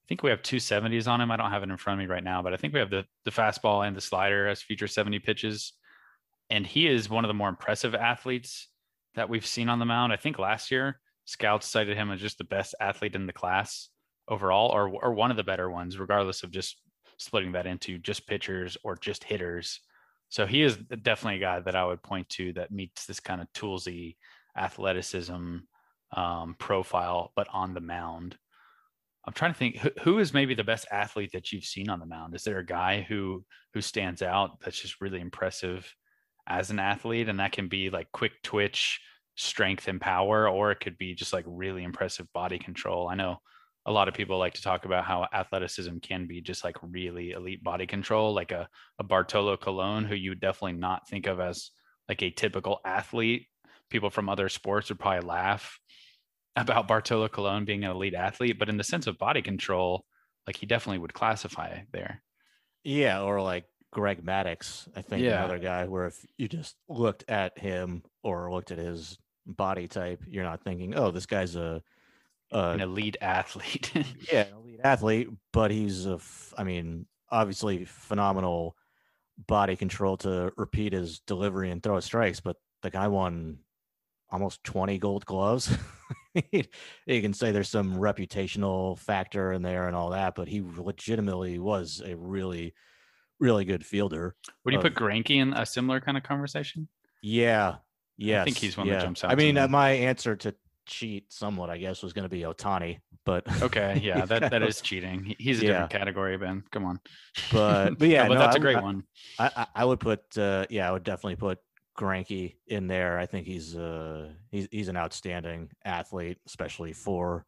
think we have two seventies on him. I don't have it in front of me right now, but I think we have the the fastball and the slider as future seventy pitches. And he is one of the more impressive athletes that we've seen on the mound. I think last year scouts cited him as just the best athlete in the class overall, or or one of the better ones, regardless of just splitting that into just pitchers or just hitters. So he is definitely a guy that I would point to that meets this kind of toolsy athleticism um, profile, but on the mound. I'm trying to think who, who is maybe the best athlete that you've seen on the mound. Is there a guy who who stands out that's just really impressive as an athlete? And that can be like quick twitch, strength and power, or it could be just like really impressive body control. I know a lot of people like to talk about how athleticism can be just like really elite body control, like a, a Bartolo Colon, who you would definitely not think of as like a typical athlete. People from other sports would probably laugh about Bartolo Colon being an elite athlete, but in the sense of body control, like he definitely would classify there. Yeah, or like Greg Maddux, I think Yeah. another guy where if you just looked at him or looked at his body type, you're not thinking, oh, this guy's a, a An elite athlete. yeah, an elite athlete, but he's a, f- I mean, obviously phenomenal body control to repeat his delivery and throw his strikes, but the guy won almost twenty gold gloves. You can say there's some reputational factor in there and all that, but he legitimately was a really, really good fielder. Would you of, put Greinke in a similar kind of conversation? Yeah. Yeah. I think he's one yeah. that jumps out. I mean, to uh, me. my answer to cheat somewhat, I guess, was going to be Ohtani, but Okay. Yeah, that, that is cheating. He- He's a Yeah. different category, Ben. Come on. but, but yeah, No, but no, that's a I- great I, one. I, I- I would put, uh, yeah, I would definitely put Greinke in there. I think he's uh he's he's an outstanding athlete, especially for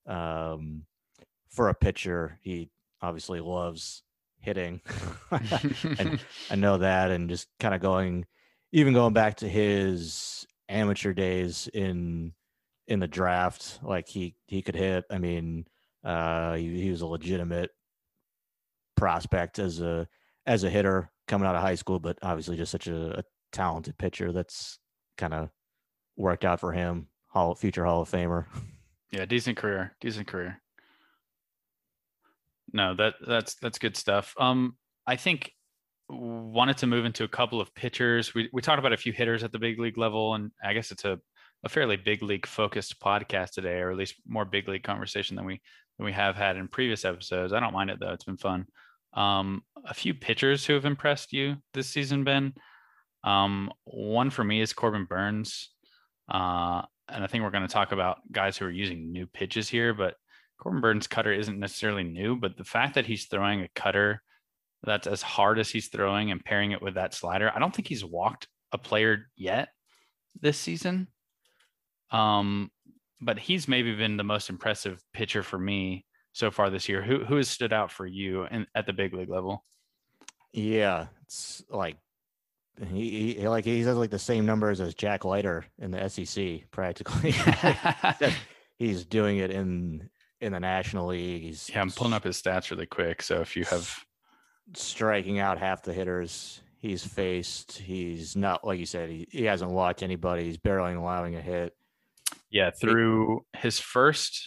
um for a pitcher. He obviously loves hitting. and I know that, and just kind of going, even going back to his amateur days in in the draft, like he he could hit. I mean, uh, he, he was a legitimate prospect as a as a hitter coming out of high school, but obviously just such a, a talented pitcher. That's kind of worked out for him. Hall future Hall of Famer. Yeah, decent career. Decent career. No, that that's that's good stuff. Um, I think wanted to move into a couple of pitchers. We we talked about a few hitters at the big league level, and I guess it's a, a fairly big league focused podcast today, or at least more big league conversation than we than we have had in previous episodes. I don't mind it though; it's been fun. Um, a few pitchers who have impressed you this season, Ben. Um, one for me is Corbin Burns, uh, and I think we're going to talk about guys who are using new pitches here, but Corbin Burns' cutter isn't necessarily new, but the fact that he's throwing a cutter that's as hard as he's throwing and pairing it with that slider, I don't think he's walked a player yet this season. Um, but he's maybe been the most impressive pitcher for me so far this year. Who who has stood out for you in, at the big league level? Yeah, it's like he, he like he has like the same numbers as Jack Leiter in the S E C practically. He's doing it in in the National League. He's Yeah, I'm pulling up his stats really quick. So if you have striking out half the hitters he's faced, he's not, like you said, he, he hasn't walked anybody. He's barely allowing a hit. Yeah, through his first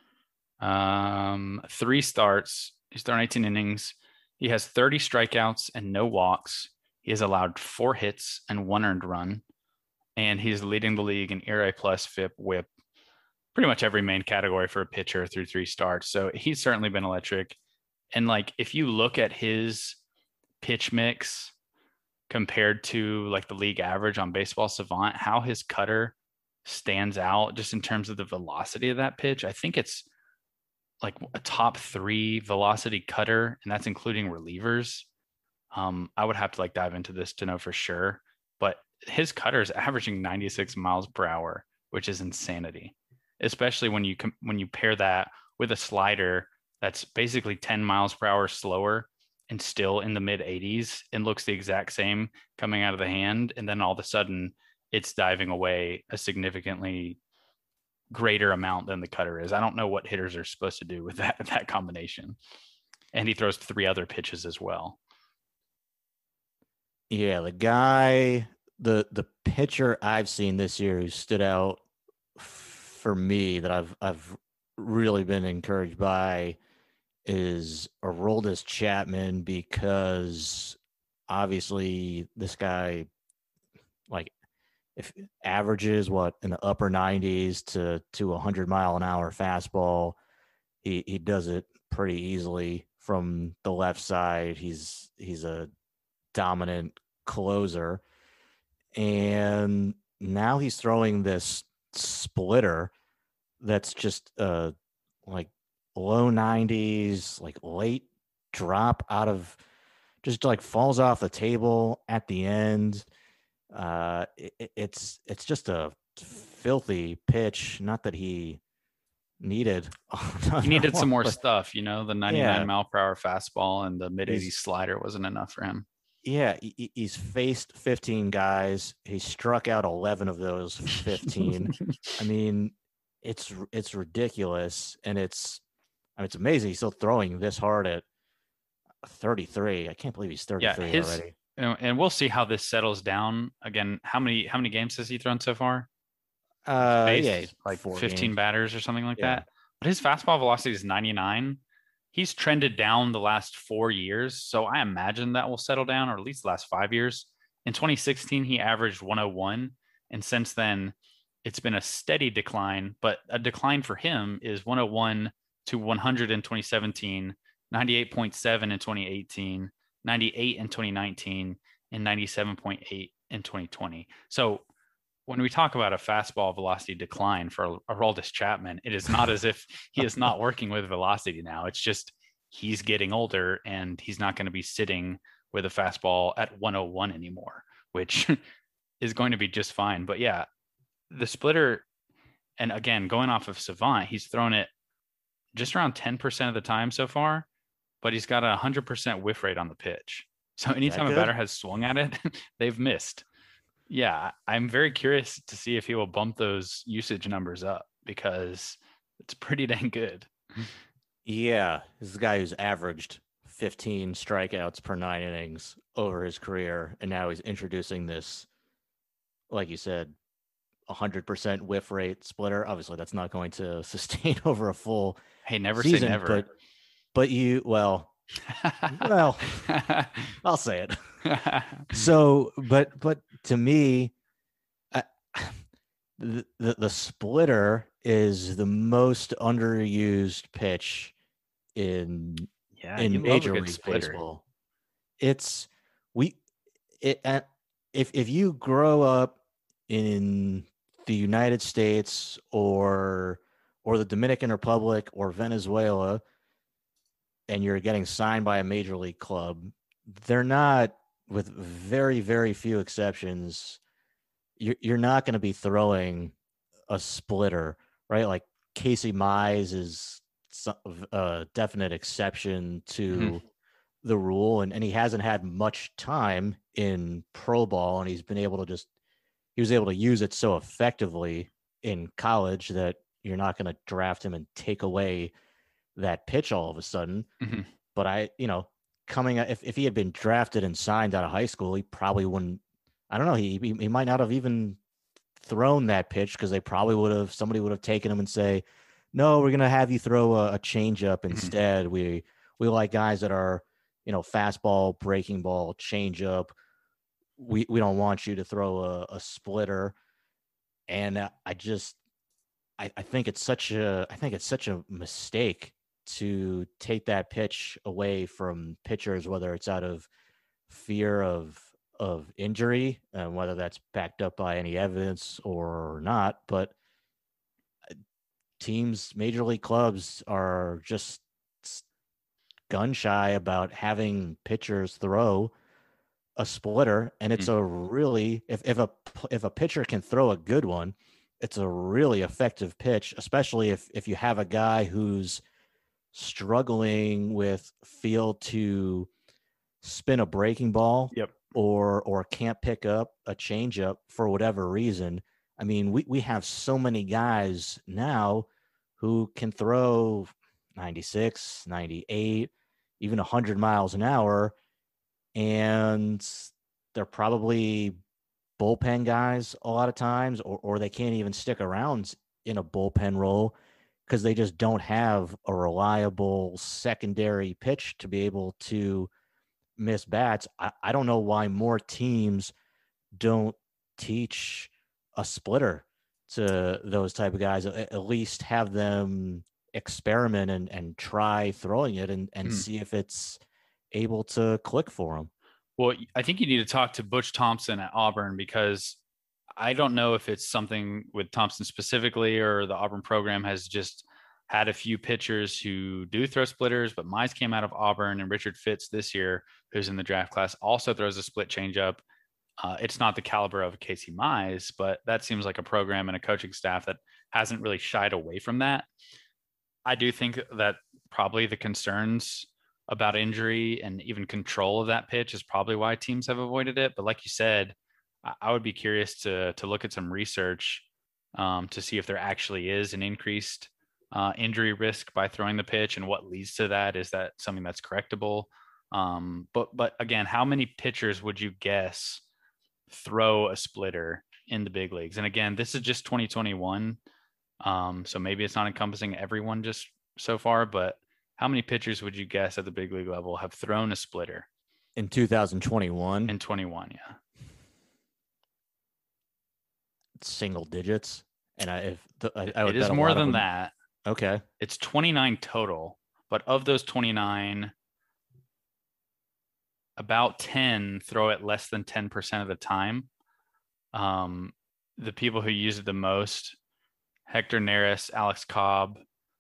um, three starts, he's thrown eighteen innings. He has thirty strikeouts and no walks. He has allowed four hits and one earned run, and he's leading the league in E R A plus, F I P, WHIP, pretty much every main category for a pitcher through three starts. So he's certainly been electric. And like, if you look at his pitch mix compared to like the league average on Baseball Savant, how his cutter stands out just in terms of the velocity of that pitch, I think it's like a top three velocity cutter, and that's including relievers. Um, I would have to like dive into this to know for sure, but his cutter is averaging ninety-six miles per hour, which is insanity, especially when you com- when you pair that with a slider that's basically ten miles per hour slower and still in the mid eighties and looks the exact same coming out of the hand. And then all of a sudden it's diving away a significantly greater amount than the cutter is. I don't know what hitters are supposed to do with that, that combination. And he throws three other pitches as well. Yeah, the guy, the the pitcher I've seen this year who stood out for me that I've I've really been encouraged by is Aroldis Chapman, because obviously this guy, like, if averages what in the upper nineties to to a hundred mile an hour fastball, he he does it pretty easily from the left side. He's he's a dominant closer, and now he's throwing this splitter that's just uh like low nineties, like late drop out of, just like falls off the table at the end. Uh, it, it's it's just a filthy pitch. Not that he needed. He needed some more but, stuff, you know. The ninety-nine yeah, mile per hour fastball and the mid eighties He's- slider wasn't enough for him. Yeah, he, he's faced fifteen guys. He struck out eleven of those fifteen. I mean, it's it's ridiculous, and it's I mean, it's amazing he's still throwing this hard at thirty-three. I can't believe he's Yeah, thirty-three his already. and and we'll see how this settles down. Again, how many how many games has he thrown so far? Uh, Faced yeah, like four fifteen games. batters or something like Yeah. that. But his fastball velocity is ninety-nine. He's trended down the last four years, so I imagine that will settle down, or at least the last five years. In twenty sixteen, he averaged one oh one, and since then, it's been a steady decline. But a decline for him is one oh one to one hundred in twenty seventeen, ninety-eight point seven in twenty eighteen, ninety-eight in twenty nineteen, and ninety-seven point eight in twenty twenty. So when we talk about a fastball velocity decline for Aroldis Chapman, it is not as if he is not working with velocity now. It's just he's getting older and he's not going to be sitting with a fastball at one oh one anymore, which is going to be just fine. But yeah, the splitter, and again, going off of Savant, he's thrown it just around ten percent of the time so far, but he's got a one hundred percent whiff rate on the pitch. So anytime a good? batter has swung at it, they've missed. Yeah, I'm very curious to see if he will bump those usage numbers up, because it's pretty dang good. Yeah, this is a guy who's averaged fifteen strikeouts per nine innings over his career, and now he's introducing this, like you said, one hundred percent whiff rate splitter. Obviously, that's not going to sustain over a full Hey, never season, say never. but but you well, well, I'll say it. So, but but to me, I, the, the the splitter is the most underused pitch in yeah, in you love a Major good League splitter. Baseball. It's we it uh, if if you grow up in the United States or or the Dominican Republic or Venezuela, and you're getting signed by a major league club, they're not, with very, very few exceptions, you're, you're not going to be throwing a splitter, right? Like Casey Mize is a definite exception to Mhm. the rule, and, and he hasn't had much time in pro ball, and he's been able to just, he was able to use it so effectively in college that you're not going to draft him and take away that pitch all of a sudden. Mhm. But I, you know, coming if, if he had been drafted and signed out of high school, he probably wouldn't, I don't know, he he, he might not have even thrown that pitch, because they probably would have, somebody would have taken him and say, no, we're going to have you throw a, a changeup instead. We, we like guys that are, you know, fastball, breaking ball, changeup. We, we don't want you to throw a, a splitter. And uh, I just, I, I think it's such a, I think it's such a mistake to take that pitch away from pitchers, whether it's out of fear of of injury, and whether that's backed up by any evidence or not. But teams, major league clubs, are just gun shy about having pitchers throw a splitter, and it's a really, if if a if a pitcher can throw a good one, it's a really effective pitch, especially if if you have a guy who's struggling with feel to spin a breaking ball. Yep. or or can't pick up a changeup for whatever reason. I mean, we, we have so many guys now who can throw ninety-six, ninety-eight, even one hundred miles an hour, and they're probably bullpen guys a lot of times, or, or they can't even stick around in a bullpen role. because they just don't have a reliable secondary pitch to be able to miss bats. I, I don't know why more teams don't teach a splitter to those type of guys. At, at least have them experiment and, and try throwing it and, and mm. see if it's able to click for them. Well, I think you need to talk to Butch Thompson at Auburn, because I don't know if it's something with Thompson specifically or the Auburn program has just had a few pitchers who do throw splitters, but Mize came out of Auburn, and Richard Fitz this year, who's in the draft class, also throws a split changeup. Uh, it's not the caliber of Casey Mize, but that seems like a program and a coaching staff that hasn't really shied away from that. I do think that probably the concerns about injury and even control of that pitch is probably why teams have avoided it. But like you said, I would be curious to to look at some research um, to see if there actually is an increased uh, injury risk by throwing the pitch, and what leads to that. Is that something that's correctable? Um, but but again, how many pitchers would you guess throw a splitter in the big leagues? And again, this is just twenty twenty-one, um, so maybe it's not encompassing everyone just so far. But how many pitchers would you guess at the big league level have thrown a splitter in two thousand twenty-one? In twenty-one, yeah. Single digits, and I if the, I, I would it is more than that. Okay, it's twenty-nine total, but of those twenty-nine, about ten throw it less than ten percent of the time. Um, the people who use it the most: Hector Neris, Alex Cobb,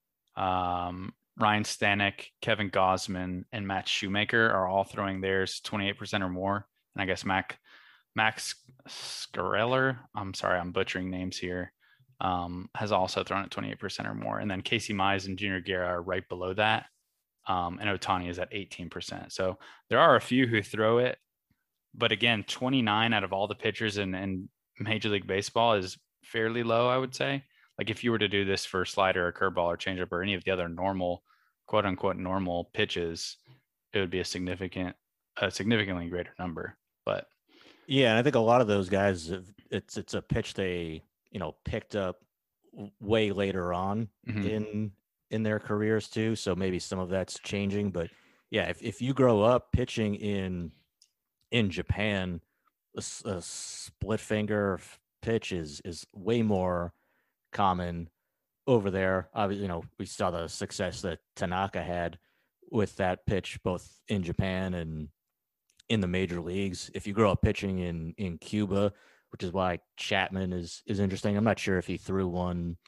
um, Ryan Stanek, Kevin Gausman, and Matt Shoemaker are all throwing theirs twenty-eight percent or more. And I guess Mac. Max Scareller, I'm sorry, I'm butchering names here, um, has also thrown it twenty-eight percent or more. And then Casey Mize and Junior Guerra are right below that. Um, and Ohtani is at eighteen percent. So there are a few who throw it. But again, twenty-nine out of all the pitchers in, in Major League Baseball is fairly low, I would say. Like if you were to do this for slider or curveball or changeup or any of the other normal, quote unquote, normal pitches, it would be a significant, a significantly greater number. But yeah, and I think a lot of those guys, it's it's a pitch they, you know, picked up way later on mm-hmm. in in their careers too. So maybe some of that's changing. But yeah, if, if you grow up pitching in in Japan, a, a split finger pitch is is way more common over there. Obviously, you know, we saw the success that Tanaka had with that pitch both in Japan and in the major leagues. If you grow up pitching in, in Cuba, which is why Chapman is, is interesting. I'm not sure if he threw one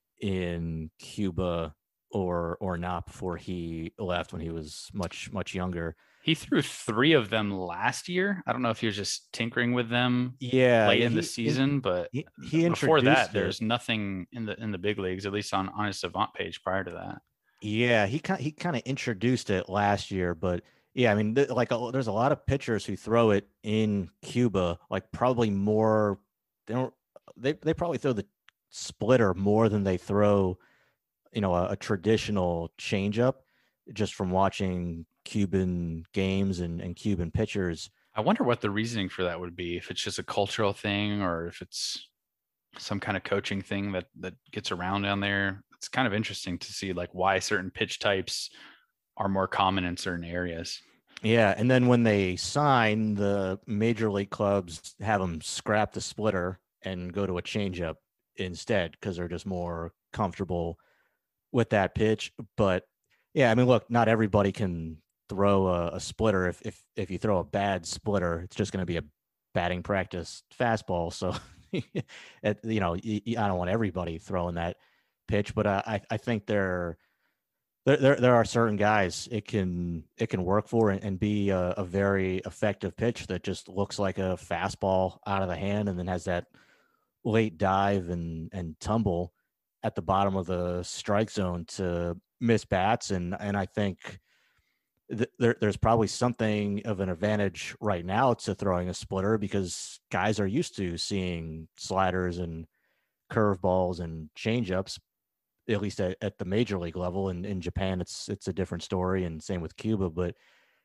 in Cuba or, or not before he left when he was much, much younger. He threw three of them last year. I don't know if he was just tinkering with them yeah, late he, in the season, he, but he, he before that, it. there's nothing in the, in the big leagues, at least on, on his Savant page prior to that. Yeah. He kind he kind of introduced it last year, but yeah, I mean, th- like uh, there's a lot of pitchers who throw it in Cuba, like probably more. They don't. They they probably throw the splitter more than they throw, you know, a, a traditional changeup. Just from watching Cuban games and, and Cuban pitchers. I wonder what the reasoning for that would be. If it's just a cultural thing, or if it's some kind of coaching thing that that gets around down there. It's kind of interesting to see like why certain pitch types are more common in certain areas. Yeah, and then when they sign, the major league clubs have them scrap the splitter and go to a changeup instead because they're just more comfortable with that pitch. But yeah, I mean, look, not everybody can throw a, a splitter. If if if you throw a bad splitter, it's just going to be a batting practice fastball. So, it, you know, I don't want everybody throwing that pitch, but I I think they're. There, there, there are certain guys it can it can work for and, and be a, a very effective pitch that just looks like a fastball out of the hand and then has that late dive and and tumble at the bottom of the strike zone to miss bats. And and I think th- there, there's probably something of an advantage right now to throwing a splitter because guys are used to seeing sliders and curveballs and changeups. At least at, at the major league level. And in Japan, it's it's a different story, and same with Cuba. But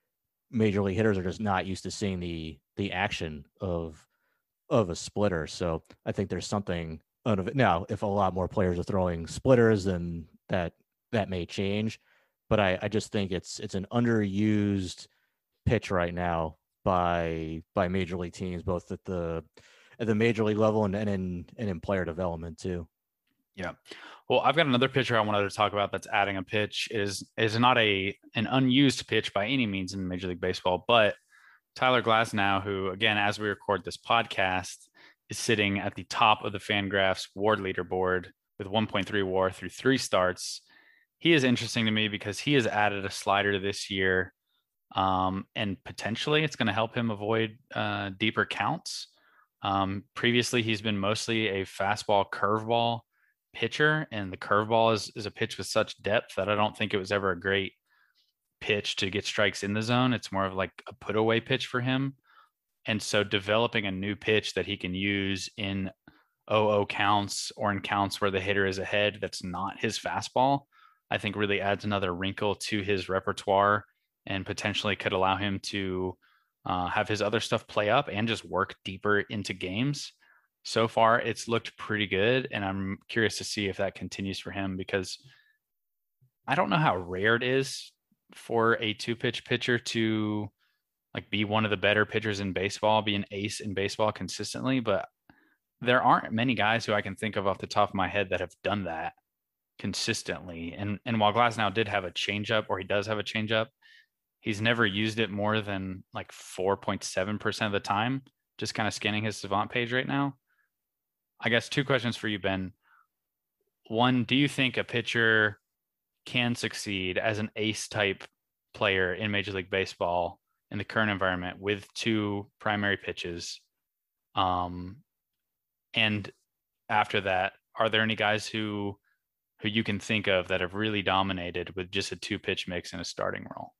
major league hitters are just not used to seeing the the action of of a splitter. So I think there's something out of it. Now, if a lot more players are throwing splitters, then that that may change. But I, I just think it's it's an underused pitch right now by by major league teams, both at the at the major league level and, and in and in player development too. Yeah. Well, I've got another pitcher I wanted to talk about that's adding a pitch. Is is not a an unused pitch by any means in Major League Baseball, but Tyler Glasnow, who again, as we record this podcast, is sitting at the top of the Fangraphs WAR leaderboard with one point three WAR through three starts. He is interesting to me because he has added a slider this year, um, and potentially it's going to help him avoid uh, deeper counts. Um, previously, he's been mostly a fastball curveball pitcher, and the curveball is, is a pitch with such depth that I don't think it was ever a great pitch to get strikes in the zone. It's more of like a put away pitch for him. And so developing a new pitch that he can use in oh oh counts or in counts where the hitter is ahead that's not his fastball, I think really adds another wrinkle to his repertoire and potentially could allow him to uh, have his other stuff play up and just work deeper into games. So far, it's looked pretty good, and I'm curious to see if that continues for him because I don't know how rare it is for a two-pitch pitcher to like be one of the better pitchers in baseball, be an ace in baseball consistently, but there aren't many guys who I can think of off the top of my head that have done that consistently. And and while Glasnow did have a changeup, or he does have a changeup, he's never used it more than like four point seven percent of the time. Just kind of scanning his Savant page right now. I guess two questions for you, Ben. One, do you think a pitcher can succeed as an ace type player in Major League Baseball in the current environment with two primary pitches? Um, and after that, are there any guys who who you can think of that have really dominated with just a two pitch mix in a starting role?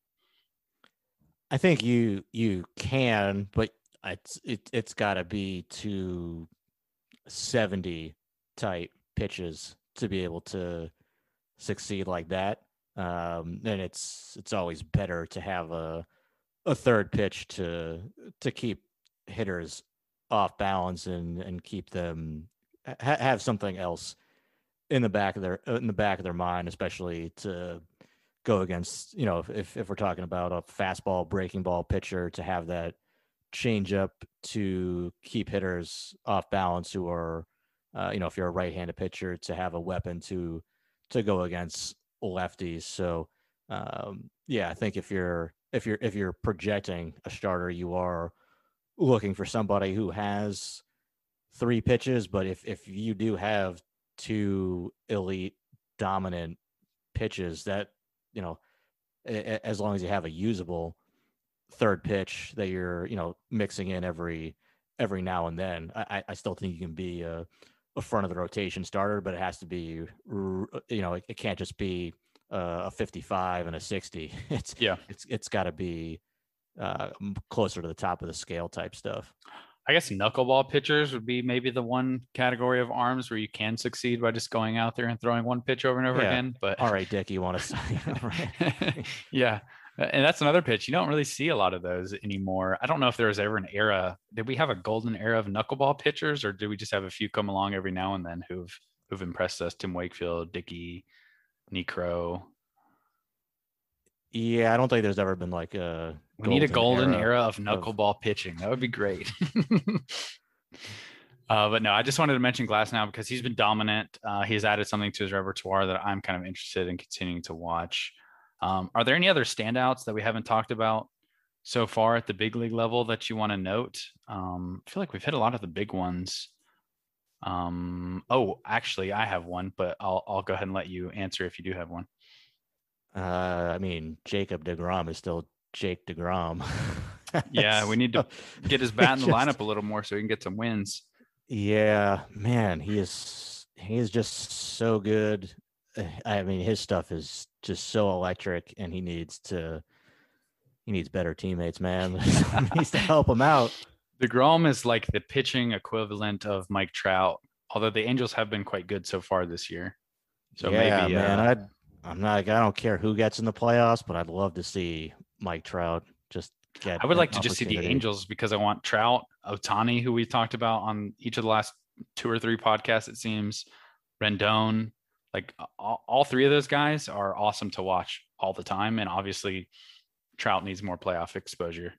I think you you can, but it's it, it's got to be two seventy type pitches to be able to succeed like that. Um, and it's it's always better to have a a third pitch to to keep hitters off balance and and keep them ha- have something else in the back of their in the back of their mind, especially to go against, you know, if if we're talking about a fastball breaking ball pitcher, to have that change up to keep hitters off balance who are, uh, you know, if you're a right-handed pitcher, to have a weapon to to go against lefties. So um, yeah, I think if you're if you're if you're projecting a starter, you are looking for somebody who has three pitches. But if if you do have two elite dominant pitches, that, you know, a, as long as you have a usable third pitch that you're, you know, mixing in every every now and then, I, I still think you can be a, a front of the rotation starter, but it has to be, you know, it, it can't just be uh, a fifty-five and a sixty. It's yeah, it's it's got to be uh, closer to the top of the scale type stuff. I guess knuckleball pitchers would be maybe the one category of arms where you can succeed by just going out there and throwing one pitch over and over yeah. again. But all right, Dick, you want to? Yeah. And that's another pitch. You don't really see a lot of those anymore. I don't know if there was ever an era. Did we have a golden era of knuckleball pitchers, or did we just have a few come along every now and then who've who've impressed us? Tim Wakefield, Dickey, Necro. Yeah, I don't think there's ever been like a. We need a golden era, era of knuckleball of... pitching. That would be great. uh, but no, I just wanted to mention Glasnow because he's been dominant. Uh, he's added something to his repertoire that I'm kind of interested in continuing to watch. Um, are there any other standouts that we haven't talked about so far at the big league level that you want to note? Um, I feel like we've hit a lot of the big ones. Um, oh, actually, I have one, but I'll I'll go ahead and let you answer if you do have one. Uh, I mean, Jacob deGrom is still Jake deGrom. Yeah, we need to get his bat in the just, lineup a little more so he can get some wins. Yeah, man, he is he is just so good. I mean, his stuff is just so electric, and he needs to he needs better teammates, man. He needs to help him out. DeGrom is like the pitching equivalent of Mike Trout, although the Angels have been quite good so far this year. So yeah, maybe, man, uh, I'd, I'm not. I don't care who gets in the playoffs, but I'd love to see Mike Trout just get. I would like to just see the Angels because I want Trout, Ohtani, who we talked about on each of the last two or three podcasts. It seems Rendon. Like all, all three of those guys are awesome to watch all the time. And obviously Trout needs more playoff exposure.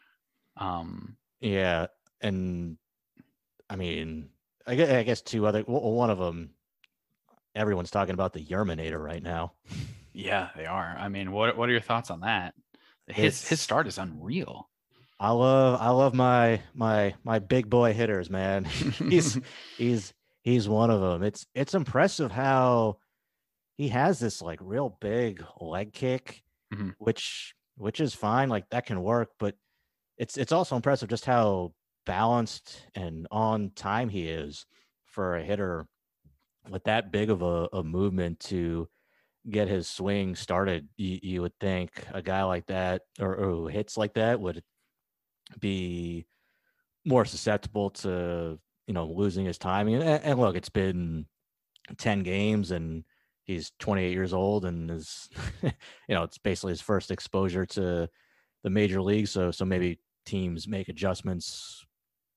Um, yeah. And I mean, I guess, I guess two other, well, one of them, everyone's talking about the Yerminator right now. Yeah, they are. I mean, what what are your thoughts on that? His It's, his start is unreal. I love I love my my my big boy hitters, man. he's he's he's one of them. It's it's impressive how he has this like real big leg kick, mm-hmm. which which is fine, like that can work, but it's it's also impressive just how balanced and on time he is for a hitter with that big of a, a movement to get his swing started. You, you would think a guy like that or, or who hits like that would be more susceptible to, you know, losing his timing. And, and look, it's been ten games and he's twenty-eight years old and is, you know, it's basically his first exposure to the major league. So, so maybe teams make adjustments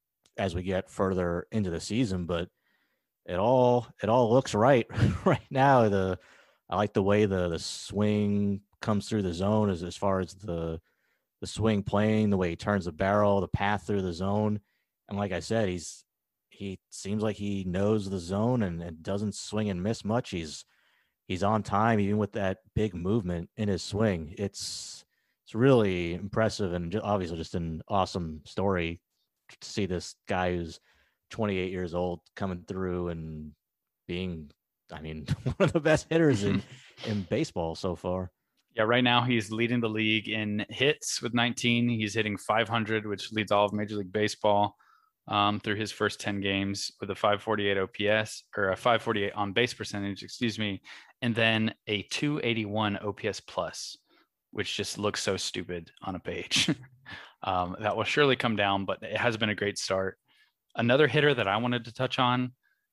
as we get further into the season, but it all, it all looks right right now. The, I like the way the, the swing comes through the zone as, as far as the, the swing plane, the way he turns the barrel, the path through the zone. And like I said, he's, he seems like he knows the zone and, and doesn't swing and miss much. He's, he's on time, even with that big movement in his swing. It's, it's really impressive and obviously just an awesome story to see this guy who's twenty-eight years old coming through and being, I mean, one of the best hitters in, in baseball so far. Yeah, right now he's leading the league in hits with nineteen. He's hitting five hundred, which leads all of Major League Baseball um, through his first ten games with a five forty-eight O P S or a five forty-eight on base percentage, excuse me, and then a two eighty-one O P S plus, which just looks so stupid on a page. um, that will surely come down, but it has been a great start. Another hitter that I wanted to touch on,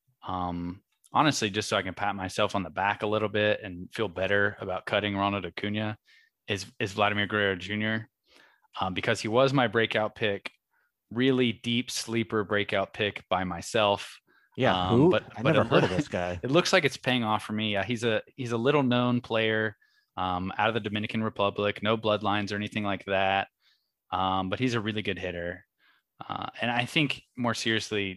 um, honestly, just so I can pat myself on the back a little bit and feel better about cutting Ronald Acuna, is is Vladimir Guerrero Junior Um, because he was my breakout pick, really deep sleeper breakout pick by myself. Yeah, um, who? but I but never it, heard of this guy. It looks like it's paying off for me. Yeah, he's a he's a little known player um, out of the Dominican Republic, no bloodlines or anything like that. Um, but he's a really good hitter, uh, and I think more seriously,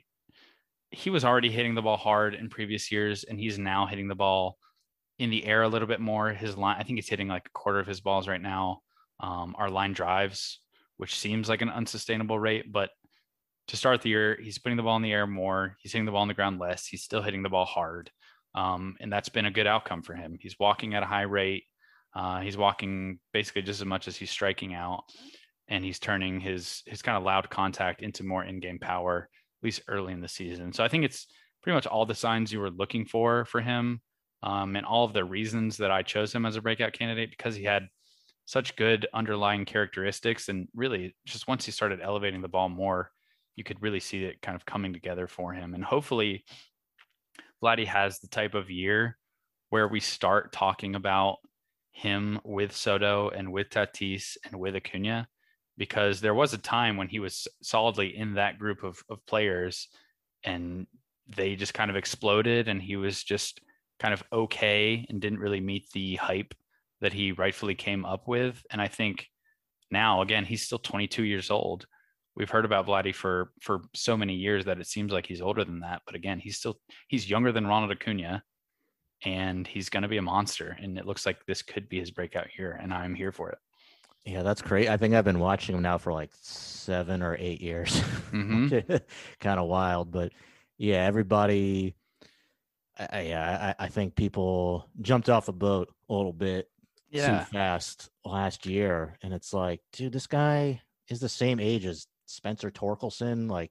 he was already hitting the ball hard in previous years, and he's now hitting the ball in the air a little bit more. His line, I think he's hitting like a quarter of his balls right now um, are line drives, which seems like an unsustainable rate. But to start the year, he's putting the ball in the air more. He's hitting the ball on the ground less. He's still hitting the ball hard. Um, and that's been a good outcome for him. He's walking at a high rate. Uh, he's walking basically just as much as he's striking out. And he's turning his his kind of loud contact into more in-game power, at least early in the season. So I think it's pretty much all the signs you were looking for for him, um, and all of the reasons that I chose him as a breakout candidate, because he had such good underlying characteristics. And really just once he started elevating the ball more, you could really see it kind of coming together for him. And hopefully Vladdy has the type of year where we start talking about him with Soto and with Tatis and with Acuna, because there was a time when he was solidly in that group of, of players and they just kind of exploded and he was just kind of okay and didn't really meet the hype that he rightfully came up with. And I think now, again, he's still twenty-two years old. We've heard about Vladdy for, for so many years that it seems like he's older than that. But again, he's still, he's younger than Ronald Acuna and he's going to be a monster. And it looks like this could be his breakout year, and I'm here for it. Yeah, that's great. I think I've been watching him now for like seven or eight years. Mm-hmm. Kind of wild, but yeah, everybody. I, yeah, I, I think people jumped off the boat a little bit Yeah. too fast last year, and it's like, dude, this guy is the same age as Spencer Torkelson. Like,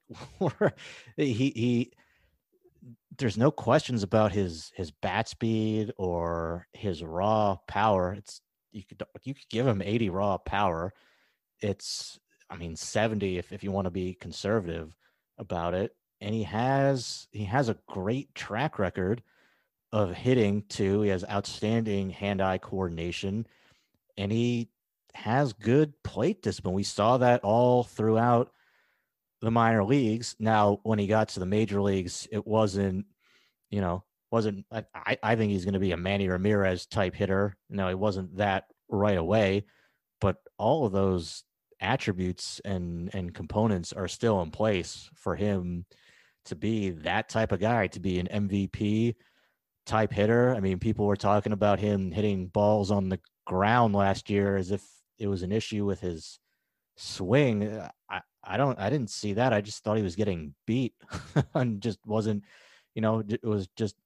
he he. There's no questions about his his bat speed or his raw power. It's You could you could give him eighty raw power. It's, I mean, seventy if, if you want to be conservative about it. And he has he has a great track record of hitting too. He has outstanding hand-eye coordination, and he has good plate discipline. We saw that all throughout the minor leagues. Now, when he got to the major leagues, it wasn't, you know, wasn't. I, I think he's going to be a Manny Ramirez type hitter. No, he wasn't that right away, but all of those attributes and and components are still in place for him to be that type of guy, to be an M V P type hitter. I mean, people were talking about him hitting balls on the ground last year as if it was an issue with his swing. I, I don't, I didn't see that. I just thought he was getting beat and just wasn't, you know, it was just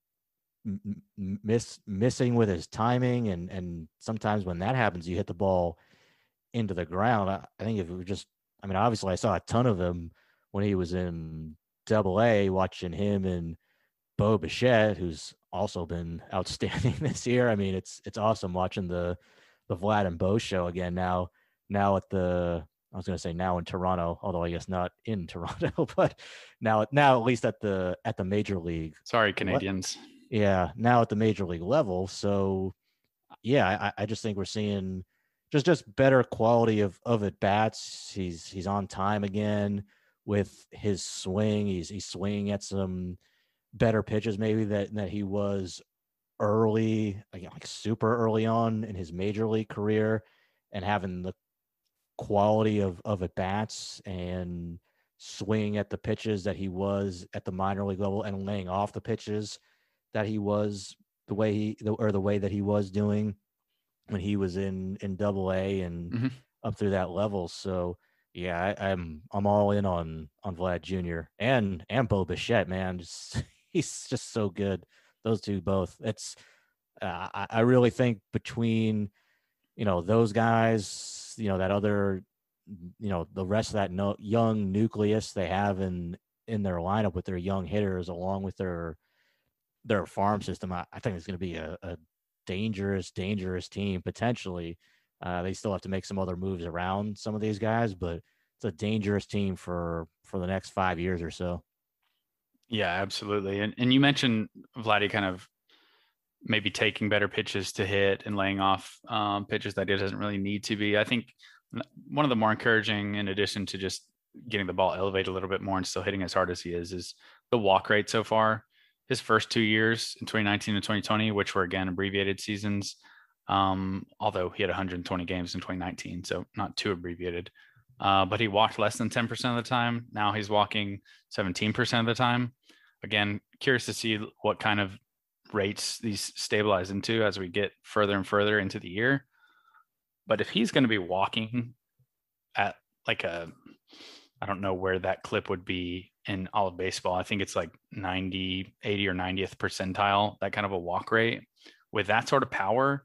miss missing with his timing. And, and sometimes when that happens, you hit the ball into the ground. I, I think if it was just, I mean, obviously I saw a ton of him when he was in Double A, watching him and Bo Bichette, who's also been outstanding this year. I mean, it's it's awesome watching the the Vlad and Bo show again now. Now at the, I was going to say now in Toronto, although I guess not in Toronto, but now now at least at the at the major league. Sorry, Canadians. Yeah, now at the major league level. So yeah, I, I just think we're seeing just just better quality of of at bats. He's he's on time again with his swing. He's he's swinging at some better pitches maybe that that he was early, like, like super early on in his major league career, and having the quality of of at bats and swinging at the pitches that he was at the minor league level, and laying off the pitches that he was the way he or the way that he was doing when he was in in Double A and mm-hmm. up through that level. So yeah, I, I'm I'm all in on on Vlad Junior and and Bo Bichette, man. Just, he's just so good. Those two both. It's uh, I, I really think between, you know, those guys, you know, that other, you know, the rest of that no, young nucleus they have in in their lineup with their young hitters, along with their their farm system, I, I think it's going to be a, a dangerous, dangerous team potentially. Uh, they still have to make some other moves around some of these guys, but it's a dangerous team for for the next five years or so. Yeah, absolutely. And and you mentioned Vladdy kind of maybe taking better pitches to hit and laying off um, pitches that it doesn't really need to be. I think one of the more encouraging, in addition to just getting the ball elevated a little bit more and still hitting as hard as he is, is the walk rate so far. His first two years in twenty nineteen and twenty twenty, which were again abbreviated seasons, um, although he had one hundred twenty games in twenty nineteen, so not too abbreviated. Uh, but he walked less than ten percent of the time. Now he's walking seventeen percent of the time. Again, curious to see what kind of rates these stabilize into as we get further and further into the year. But if he's going to be walking at like a, I don't know where that clip would be in all of baseball. I think it's like ninety, eighty or ninetieth percentile, that kind of a walk rate with that sort of power.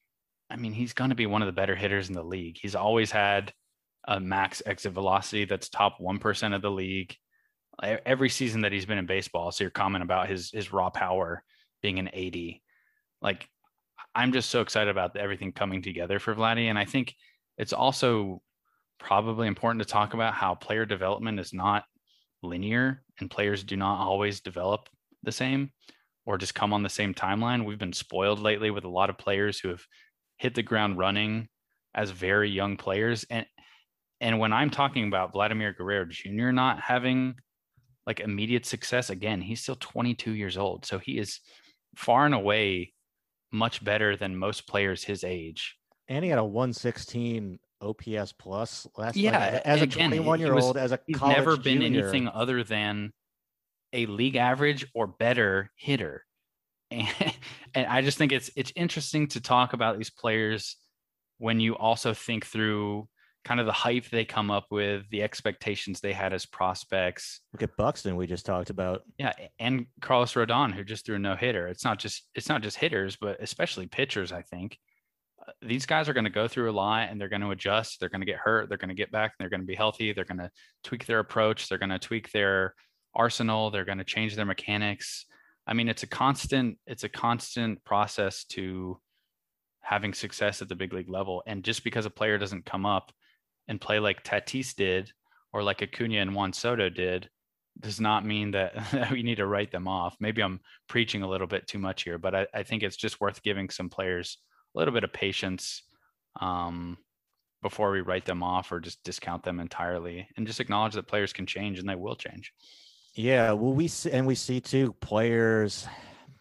I mean, he's going to be one of the better hitters in the league. He's always had a max exit velocity that's top one percent of the league every season that he's been in baseball. So your comment about his, his raw power being an eighty, like, I'm just so excited about everything coming together for Vladdy. And I think it's also probably important to talk about how player development is not linear and players do not always develop the same or just come on the same timeline. We've been spoiled lately with a lot of players who have hit the ground running as very young players. And, and when I'm talking about Vladimir Guerrero Junior not having like immediate success, again, he's still twenty-two years old. So he is far and away much better than most players his age. And he had a one sixteen O P S plus last yeah, night as a twenty-one year old, as a he's college never been junior. anything other than a league average or better hitter. And, and I just think it's it's interesting to talk about these players when you also think through kind of the hype they come up with, the expectations they had as prospects. Look at Buxton, we just talked about. Yeah, and Carlos Rodon, who just threw a no-hitter. It's not just it's not just hitters, but especially pitchers, I think. Uh, these guys are going to go through a lot, and they're going to adjust. They're going to get hurt. They're going to get back. They're going to be healthy. They're going to tweak their approach. They're going to tweak their arsenal. They're going to change their mechanics. I mean, it's a constant it's a constant process to having success at the big league level. And just because a player doesn't come up and play like Tatis did, or like Acuna and Juan Soto did, does not mean that, that we need to write them off. Maybe I'm preaching a little bit too much here, but I, I think it's just worth giving some players a little bit of patience um, before we write them off or just discount them entirely, and just acknowledge that players can change and they will change. Yeah, well, we see, and we see too players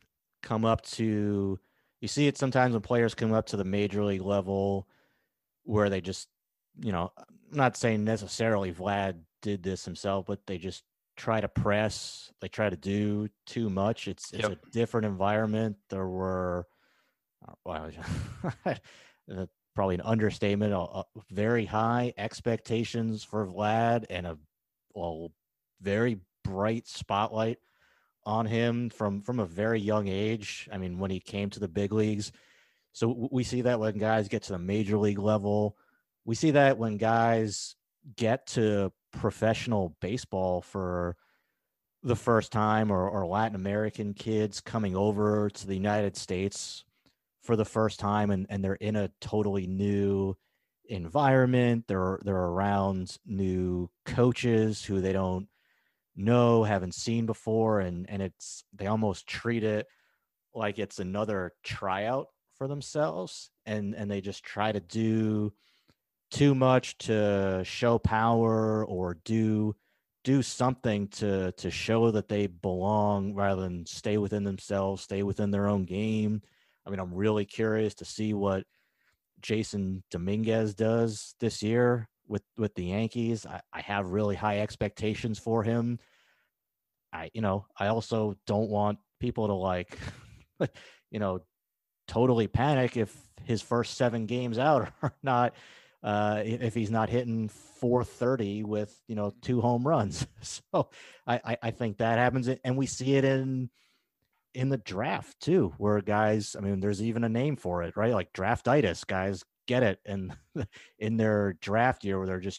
come up to, you see it sometimes when players come up to the major league level where they just, you know, I'm not saying necessarily Vlad did this himself, but they just try to press, they try to do too much. It's it's Yep. a different environment. There were, well, probably an understatement, a, a very high expectations for Vlad and a well, very bright spotlight on him from from a very young age. I mean, when he came to the big leagues. So we see that when guys get to the major league level. We see that when guys get to professional baseball for the first time, or, or Latin American kids coming over to the United States for the first time, and, and they're in a totally new environment. They're they're around new coaches who they don't know, haven't seen before, and and it's they almost treat it like it's another tryout for themselves, and and they just try to do too much to show power or do do something to to show that they belong rather than stay within themselves, stay within their own game. I mean, I'm really curious to see what Jason Dominguez does this year with with the Yankees. I, I have really high expectations for him. I you know, I also don't want people to like you know, totally panic if his first seven games out are not uh if he's not hitting four thirty with, you know, two home runs. So I, I I think that happens, and we see it in in the draft too, where guys, I mean, there's even a name for it, right? Like draftitis. Guys get it, and in their draft year where they're just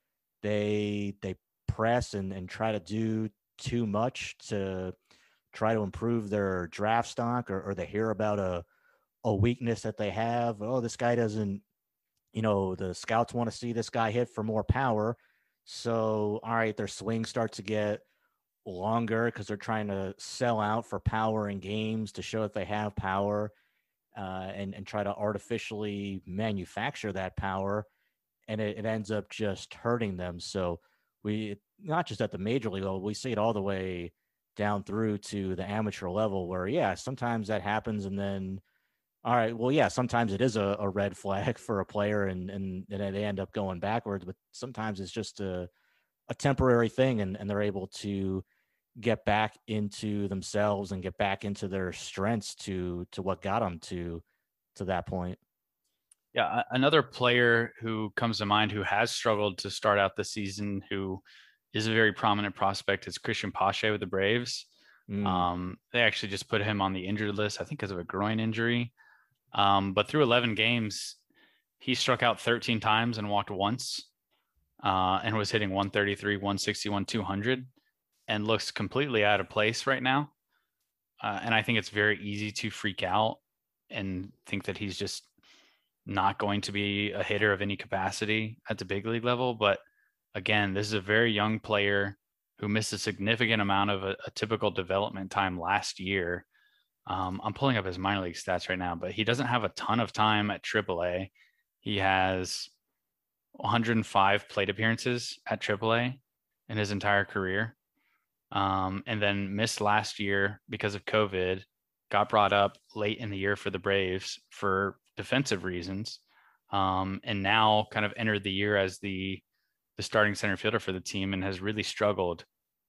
they they press and and try to do too much to try to improve their draft stock, or, or they hear about a a weakness that they have. Oh, this guy doesn't, you know, the scouts want to see this guy hit for more power. So, all right, their swing starts to get longer because they're trying to sell out for power in games to show that they have power, uh, and, and try to artificially manufacture that power. And it, it ends up just hurting them. So we, not just at the major league level, we see it all the way down through to the amateur level where, yeah, sometimes that happens. And then, all right, well, yeah, sometimes it is a, a red flag for a player, and, and, and they end up going backwards, but sometimes it's just a, a temporary thing, and, and they're able to get back into themselves and get back into their strengths to, to what got them to, to that point. Yeah. Another player who comes to mind who has struggled to start out the season, who is a very prominent prospect, is Christian Pache with the Braves. Mm. Um, they actually just put him on the injured list, I think because of a groin injury. Um, but through eleven games, he struck out thirteen times and walked once, uh, and was hitting one thirty-three, one sixty-one, two hundred, and looks completely out of place right now. Uh, and I think it's very easy to freak out and think that he's just not going to be a hitter of any capacity at the big league level. But again, this is a very young player who missed a significant amount of a, a typical development time last year. Um, I'm pulling up his minor league stats right now, but he doesn't have a ton of time at triple A. He has one hundred five plate appearances at triple A in his entire career. Um, and then missed last year because of COVID, got brought up late in the year for the Braves for defensive reasons. Um, and now kind of entered the year as the, the starting center fielder for the team and has really struggled.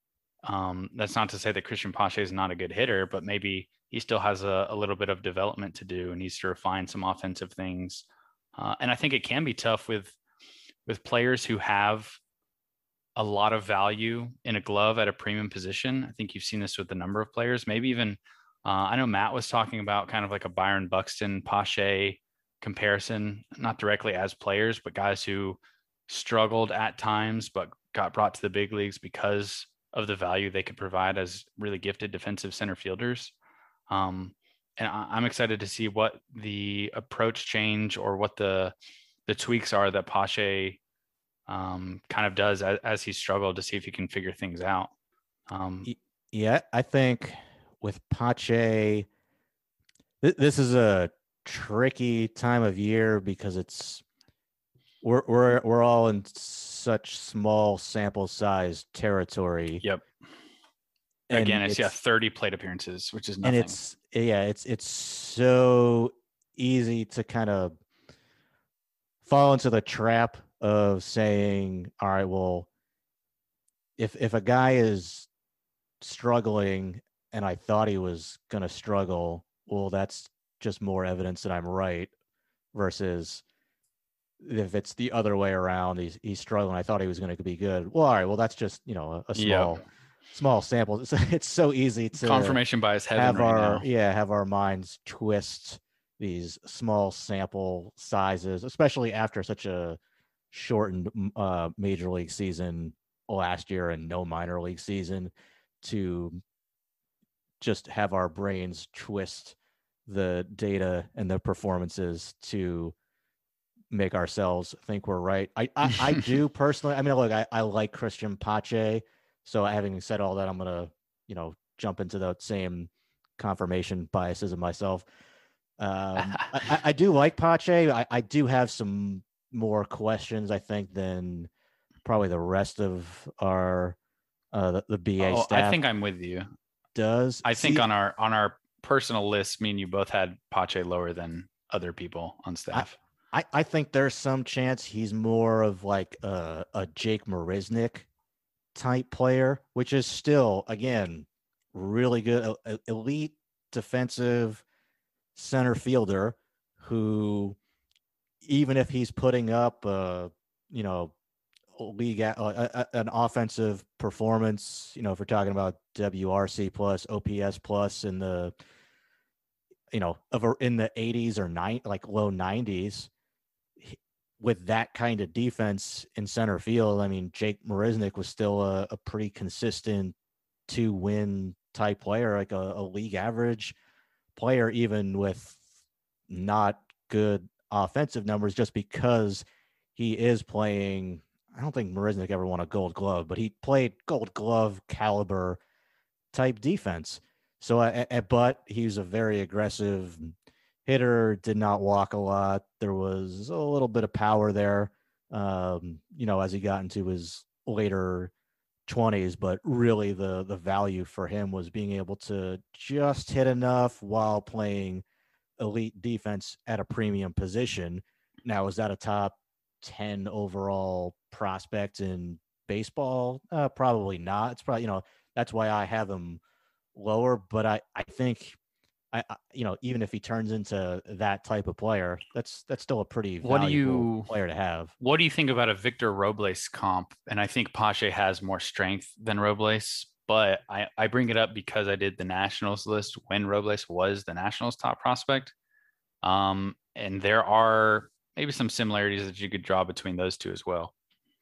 Um, that's not to say that Christian Pache is not a good hitter, but maybe he still has a, a little bit of development to do and needs to refine some offensive things. Uh, and I think it can be tough with, with players who have a lot of value in a glove at a premium position. I think you've seen this with a number of players, maybe even, uh, I know Matt was talking about kind of like a Byron Buxton Pache comparison, not directly as players, but guys who struggled at times, but got brought to the big leagues because of the value they could provide as really gifted defensive center fielders. Um, and I, I'm excited to see what the approach change or what the the tweaks are that Pache um, kind of does as, as he struggled, to see if he can figure things out. Um, yeah, I think with Pache, th- this is a tricky time of year because it's we're we're we're all in such small sample size territory. Yep. And Again, it's, it's yeah, thirty plate appearances, which is nothing. And it's yeah, it's it's so easy to kind of fall into the trap of saying, all right, well, if if a guy is struggling and I thought he was going to struggle, well, that's just more evidence that I'm right, versus if it's the other way around, he's he's struggling, I thought he was going to be good. Well, all right, well, that's just, you know, a, a small yep. small sample. It's, it's so easy to confirmation bias heaven have right our now. yeah have our minds twist these small sample sizes, especially after such a shortened uh, major league season last year and no minor league season, to just have our brains twist the data and the performances to make ourselves think we're right. I I, I do personally. I mean, look, I, I like Christian Pache. So having said all that, I'm gonna, you know, jump into the same confirmation biases of myself. Um, I, I do like Pache. I, I do have some more questions, I think, than probably the rest of our uh, the, the B A oh, staff. I think I'm with you. Does I think See, on our on our personal list, me and you both had Pache lower than other people on staff. I, I, I think there's some chance he's more of like a, a Jake Marisnick type player, which is still, again, really good, elite defensive center fielder who, even if he's putting up, uh, you know, league uh, an offensive performance, you know, if we're talking about W R C plus, O P S plus in the, you know, of in the eighties or nine, like low nineties, with that kind of defense in center field, I mean, Jake Marisnick was still a, a pretty consistent two win type player, like a, a league average player, even with not good offensive numbers, just because he is playing. I don't think Marisnick ever won a Gold Glove, but he played Gold Glove caliber type defense. So, uh, but he's a very aggressive hitter, did not walk a lot. There was a little bit of power there, um, you know, as he got into his later twenties, but really the the value for him was being able to just hit enough while playing elite defense at a premium position. Now, is that a top ten overall prospect in baseball? Uh, probably not. It's probably, you know, that's why I have him lower, but I, I think I, I, you know, even if he turns into that type of player, that's, that's still a pretty valuable what do you, player to have. What do you think about a Victor Robles comp? And I think Pache has more strength than Robles, but I, I bring it up because I did the Nationals list when Robles was the Nationals top prospect. Um, and there are maybe some similarities that you could draw between those two as well.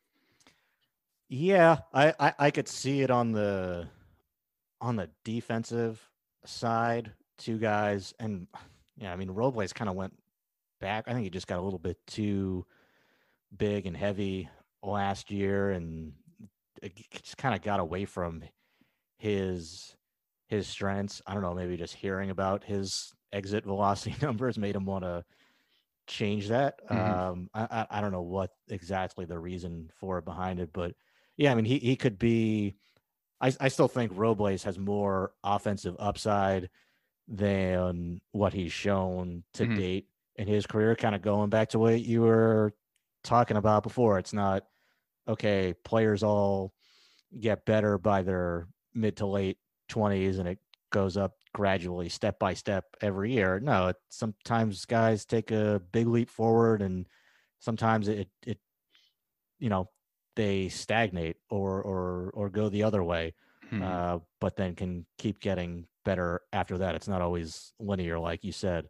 Yeah, I, I, I could see it on the on the defensive side, two guys. And yeah, I mean, Robles kind of went back. I think he just got a little bit too big and heavy last year, and it just kind of got away from his his strengths. I don't know, maybe just hearing about his exit velocity numbers made him want to change that. Mm-hmm. Um, I, I don't know what exactly the reason for it behind it, but yeah, I mean, he, he could be, I, I still think Robles has more offensive upside than what he's shown to mm-hmm. date in his career, kind of going back to what you were talking about before. It's not, okay, players all get better by their mid to late twenties and it goes up gradually, step by step every year. No, it, sometimes guys take a big leap forward, and sometimes it, it, you know, they stagnate or, or, or go the other way, hmm. uh, but then can keep getting better after that. It's not always linear, like you said.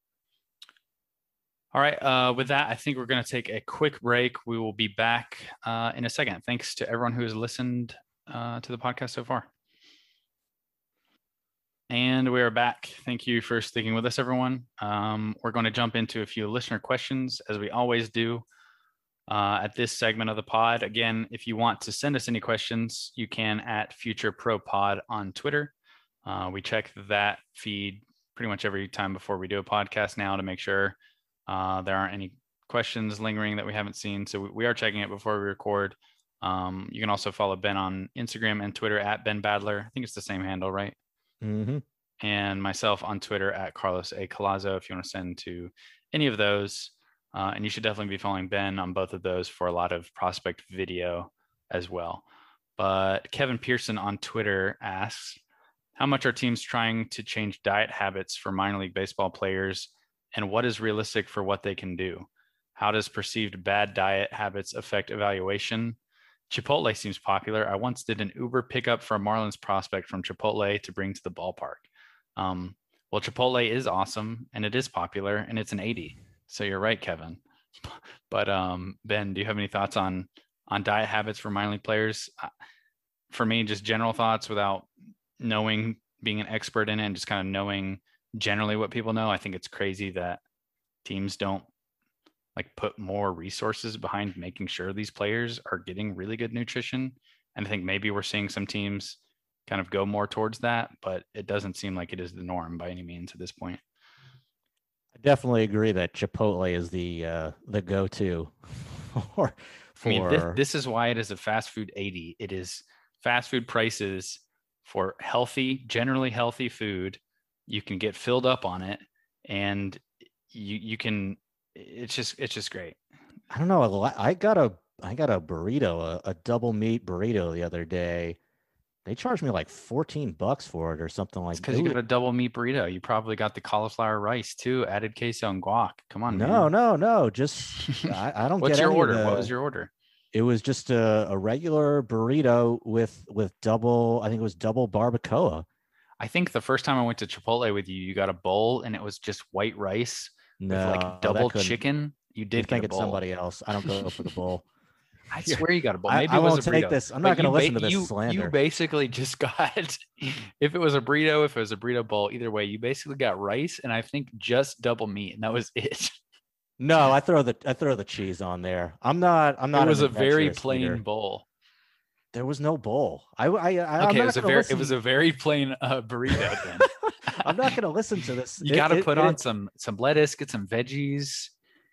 All right. Uh, with that, I think we're going to take a quick break. We will be back uh, in a second. Thanks to everyone who has listened uh, to the podcast so far. And we are back. Thank you for sticking with us, everyone. Um, we're going to jump into a few listener questions, as we always do uh, at this segment of the pod. Again, if you want to send us any questions, you can at Future Pro Pod on Twitter. Uh, we check that feed pretty much every time before we do a podcast now to make sure uh, there aren't any questions lingering that we haven't seen. So we, we are checking it before we record. Um, you can also follow Ben on Instagram and Twitter at Ben Badler. I think it's the same handle, right? Mm-hmm. And myself on Twitter at Carlos A. Colazo if you want to send to any of those. Uh, and you should definitely be following Ben on both of those for a lot of prospect video as well. But Kevin Pearson on Twitter asks, how much are teams trying to change diet habits for minor league baseball players, and what is realistic for what they can do? How does perceived bad diet habits affect evaluation? Chipotle seems popular. I once did an Uber pickup for a Marlins prospect from Chipotle to bring to the ballpark. Um, well, Chipotle is awesome, and it is popular, and it's an eighty. So you're right, Kevin. But um, Ben, do you have any thoughts on on diet habits for minor league players? Uh, for me, just general thoughts without knowing, being an expert in it, and just kind of knowing generally what people know. I think it's crazy that teams don't like put more resources behind making sure these players are getting really good nutrition. And I think maybe we're seeing some teams kind of go more towards that, but it doesn't seem like it is the norm by any means at this point. I definitely agree that Chipotle is the uh, the go-to for. for... I mean, this, this is why it is a fast food eighty. It is fast food prices for healthy, generally healthy food. You can get filled up on it, and you you can. It's just it's just great. I don't know. I got a I got a burrito, a, a double meat burrito the other day. They charged me like fourteen bucks for it or something like that. Because you got a double meat burrito. You probably got the cauliflower rice too, added queso and guac. Come on, no, man. no, no. Just I, I don't. What's get your any order? of the, What was your order? It was just a, a regular burrito with with double. I think it was double barbacoa. I think the first time I went to Chipotle with you, you got a bowl and it was just white rice no, with like double chicken. You did think get a it's bowl. somebody else. I don't go for the bowl. I swear you got a bowl. Maybe I, I it was won't a take burrito. this. I'm But not going to you listen ba- to this you, slander. You basically just got, if it was a burrito, if it was a burrito bowl, either way, you basically got rice and I think just double meat, and that was it. No, I throw the I throw the cheese on there. I'm not. I'm not. It was an a very adventurous plain eater. bowl. There was no bowl. I. I. I Okay, I'm it was a not very listen. it was a very plain uh, burrito. Then I'm not going to listen to this. you It- got to it- put it- on some some lettuce, get some veggies.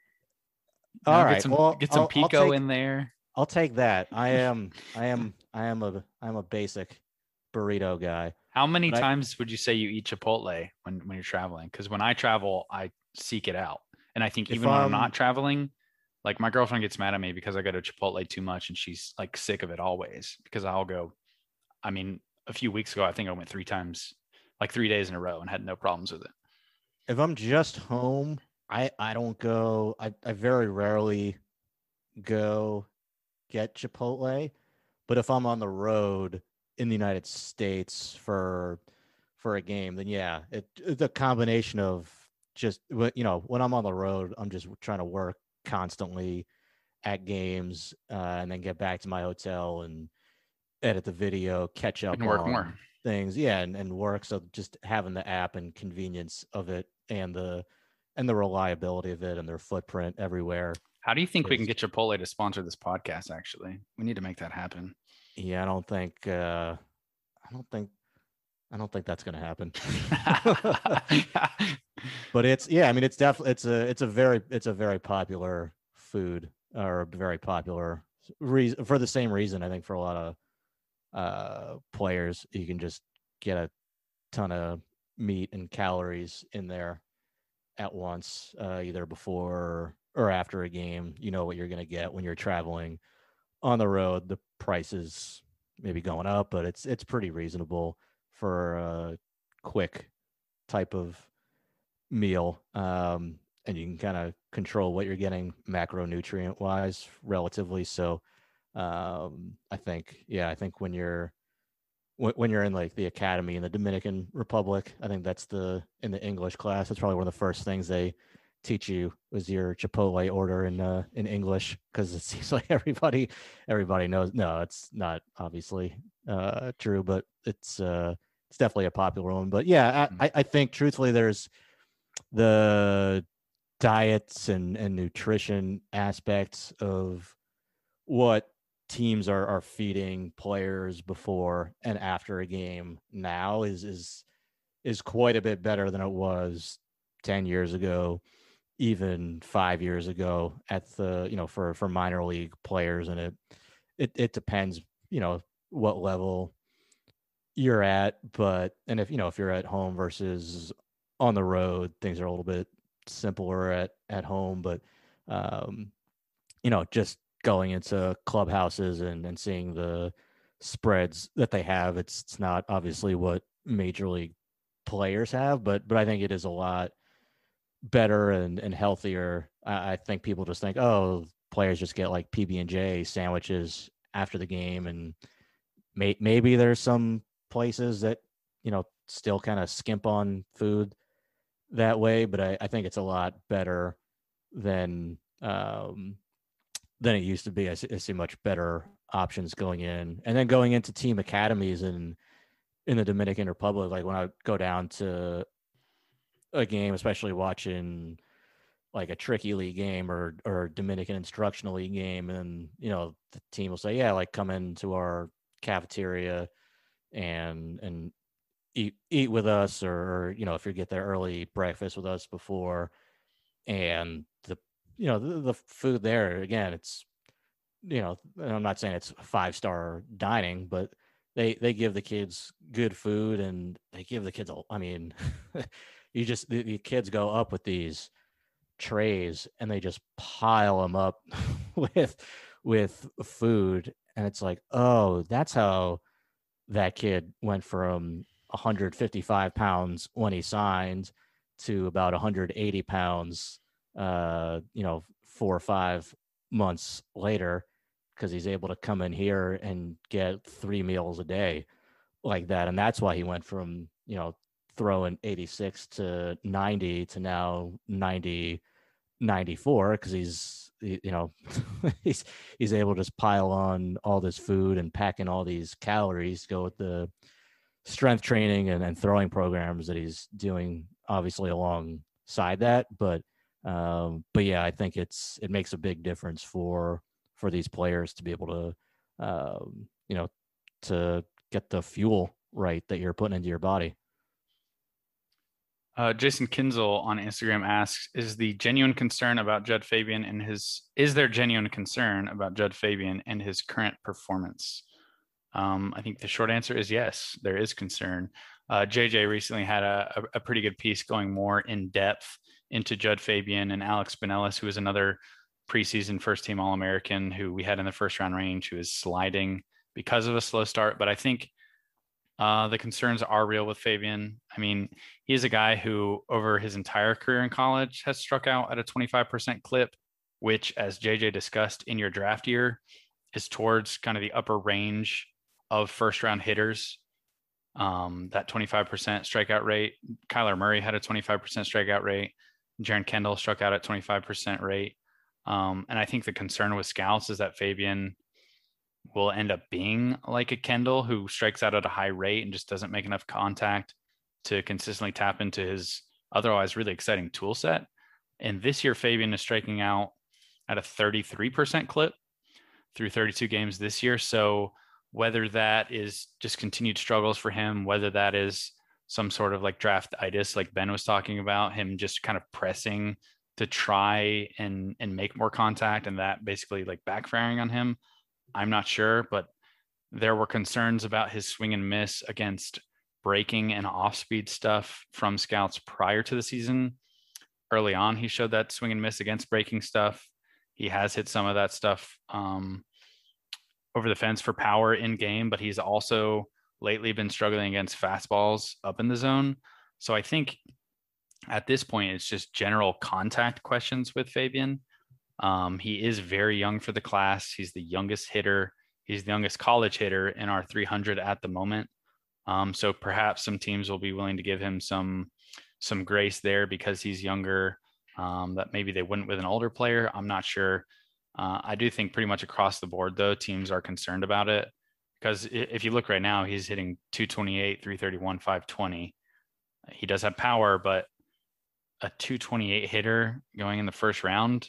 you All know, right. get some well, get some I'll- I'll pico take- in there. I'll take that. I am. I am. I am a. I'm a basic burrito guy. How many but I- times would you say you eat Chipotle when when you're traveling? Because when I travel, I seek it out, and I think If even when I'm I'm- not traveling, like my girlfriend gets mad at me because I go to Chipotle too much, and she's like sick of it always because I'll go. I mean, a few weeks ago, I think I went three times, like three days in a row, and had no problems with it. If I'm just home, I. I don't go. I. I very rarely go get Chipotle, but if I'm on the road in the United States for for a game, then yeah, it the combination of just you know when I'm on the road, I'm just trying to work constantly at games, uh, and then get back to my hotel and edit the video, catch up And work on more. things, yeah, and, and work. So just having the app and convenience of it, and the and the reliability of it, and their footprint everywhere. How do you think we can is- get Chipotle to sponsor this podcast? Actually, we need to make that happen. Yeah, I don't think. Uh, I don't think. I don't think that's going to happen. But it's yeah. I mean, it's definitely it's a it's a very it's a very popular food, or a very popular reason for the same reason. I think for a lot of uh, players, you can just get a ton of meat and calories in there at once, uh, either before or after a game. You know what you're going to get when you're traveling on the road. The prices maybe going up, but it's it's pretty reasonable for a quick type of meal, um, and you can kind of control what you're getting macronutrient wise relatively. So um, I think, yeah, I think when you're when, when you're in like the academy in the Dominican Republic, I think that's the in the English class, that's probably one of the first things they teach you was your Chipotle order in uh, in English, because it seems like everybody everybody knows. No, it's not obviously uh, true, but it's uh, it's definitely a popular one. But yeah, I, I think truthfully, there's the diets and and nutrition aspects of what teams are are feeding players before and after a game now is is is quite a bit better than it was ten years ago, even five years ago at the, you know, for, for minor league players. And it, it, it depends, you know, what level you're at. But, and if, you know, if you're at home versus on the road, things are a little bit simpler at, at home. But, um, you know, just going into clubhouses and, and seeing the spreads that they have, it's, it's not obviously what major league players have, but, but I think it is a lot better and, and healthier. I, I think people just think, oh, players just get like P B and J sandwiches after the game. And may, maybe there's some places that, you know, still kind of skimp on food that way, but I, I think it's a lot better than, um, than it used to be. I see, I see much better options going in, and then going into team academies in in the Dominican Republic. Like when I go down to a game, especially watching like a tricky league game or or Dominican instructional league game, and you know the team will say, yeah, like come into our cafeteria and and eat eat with us, or, or you know if you get there early, eat breakfast with us before. And the you know the, the food there, again, it's, you know I'm not saying it's five star dining, but they they give the kids good food, and they give the kids a, I mean you just the, the kids go up with these trays and they just pile them up with with food, and it's like, oh, that's how that kid went from one hundred fifty-five pounds when he signed to about one hundred eighty pounds uh you know four or five months later, because he's able to come in here and get three meals a day like that. And that's why he went from, you know throwing eighty-six to ninety to now ninety ninety-four, because he's you know he's he's able to just pile on all this food and pack in all these calories to go with the strength training and, and throwing programs that he's doing, obviously alongside that. But um but yeah, I think it's it makes a big difference for for these players to be able to um you know to get the fuel right that you're putting into your body. Uh, Jason Kinzel on Instagram asks, is the genuine concern about Jud Fabian and his, is there genuine concern about Jud Fabian and his current performance? Um, I think the short answer is yes, there is concern. Uh, J J recently had a, a pretty good piece going more in depth into Jud Fabian and Alex Spinellis, who is another preseason first team All-American who we had in the first round range, who is sliding because of a slow start. But I think Uh, the concerns are real with Fabian. I mean, he's a guy who over his entire career in college has struck out at a twenty-five percent clip, which, as J J discussed, in your draft year is towards kind of the upper range of first round hitters. Um, that twenty-five percent strikeout rate. Kyler Murray had a twenty-five percent strikeout rate. Jaren Kendall struck out at twenty-five percent rate. Um, and I think the concern with scouts is that Fabian will end up being like a Kendall, who strikes out at a high rate and just doesn't make enough contact to consistently tap into his otherwise really exciting tool set. And this year, Fabian is striking out at a thirty-three percent clip through thirty-two games this year. So whether that is just continued struggles for him, whether that is some sort of like draftitis, like Ben was talking about, him just kind of pressing to try and, and make more contact, and that basically like backfiring on him, I'm not sure. But there were concerns about his swing and miss against breaking and off-speed stuff from scouts prior to the season. Early on, he showed that swing and miss against breaking stuff. He has hit some of that stuff um, over the fence for power in game, but he's also lately been struggling against fastballs up in the zone. So I think at this point, it's just general contact questions with Fabian. Um, he is very young for the class. He's the youngest hitter. He's the youngest college hitter in our three hundred at the moment. Um, so perhaps some teams will be willing to give him some some grace there because he's younger, um, that maybe they wouldn't with an older player. I'm not sure. Uh, I do think pretty much across the board, though, teams are concerned about it, because if you look right now, he's hitting two twenty-eight, three thirty-one, five twenty. He does have power, but a two twenty-eight hitter going in the first round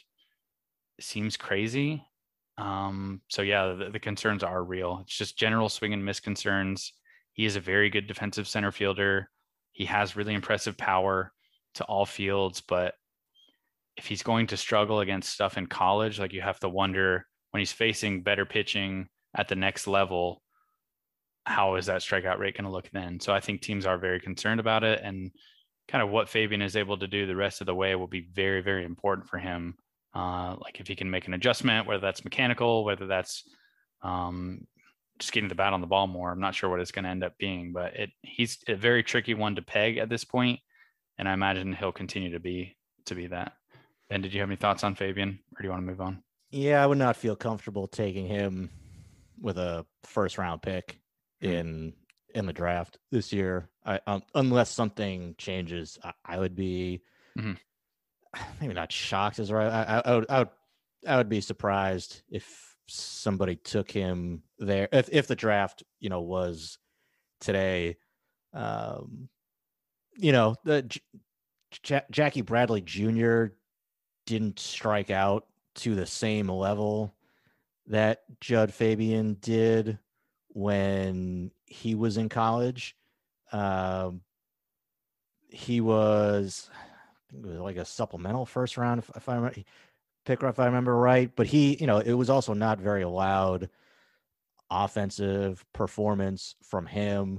seems crazy. Um, so yeah, the, the concerns are real. It's just general swing and miss concerns. He is a very good defensive center fielder. He has really impressive power to all fields, but if he's going to struggle against stuff in college, like, you have to wonder when he's facing better pitching at the next level, how is that strikeout rate going to look then? So I think teams are very concerned about it, and kind of what Fabian is able to do the rest of the way will be very, very important for him. Uh, like if he can make an adjustment, whether that's mechanical, whether that's um, just getting the bat on the ball more. I'm not sure what it's going to end up being, but it he's a very tricky one to peg at this point, and I imagine he'll continue to be to be that. Ben, did you have any thoughts on Fabian, or do you want to move on? Yeah, I would not feel comfortable taking him with a first round pick mm-hmm. in in the draft this year. I, um, unless something changes, I, I would be mm-hmm. maybe not shocked is right. I, I, I would I would I would be surprised if somebody took him there. If if the draft, you know, was today, um, you know, the J- Jackie Bradley Junior didn't strike out to the same level that Jud Fabian did when he was in college. Um, he was, I think it was like a supplemental first round, if, if I remember, picker, if I remember right. But he, you know, it was also not very loud offensive performance from him,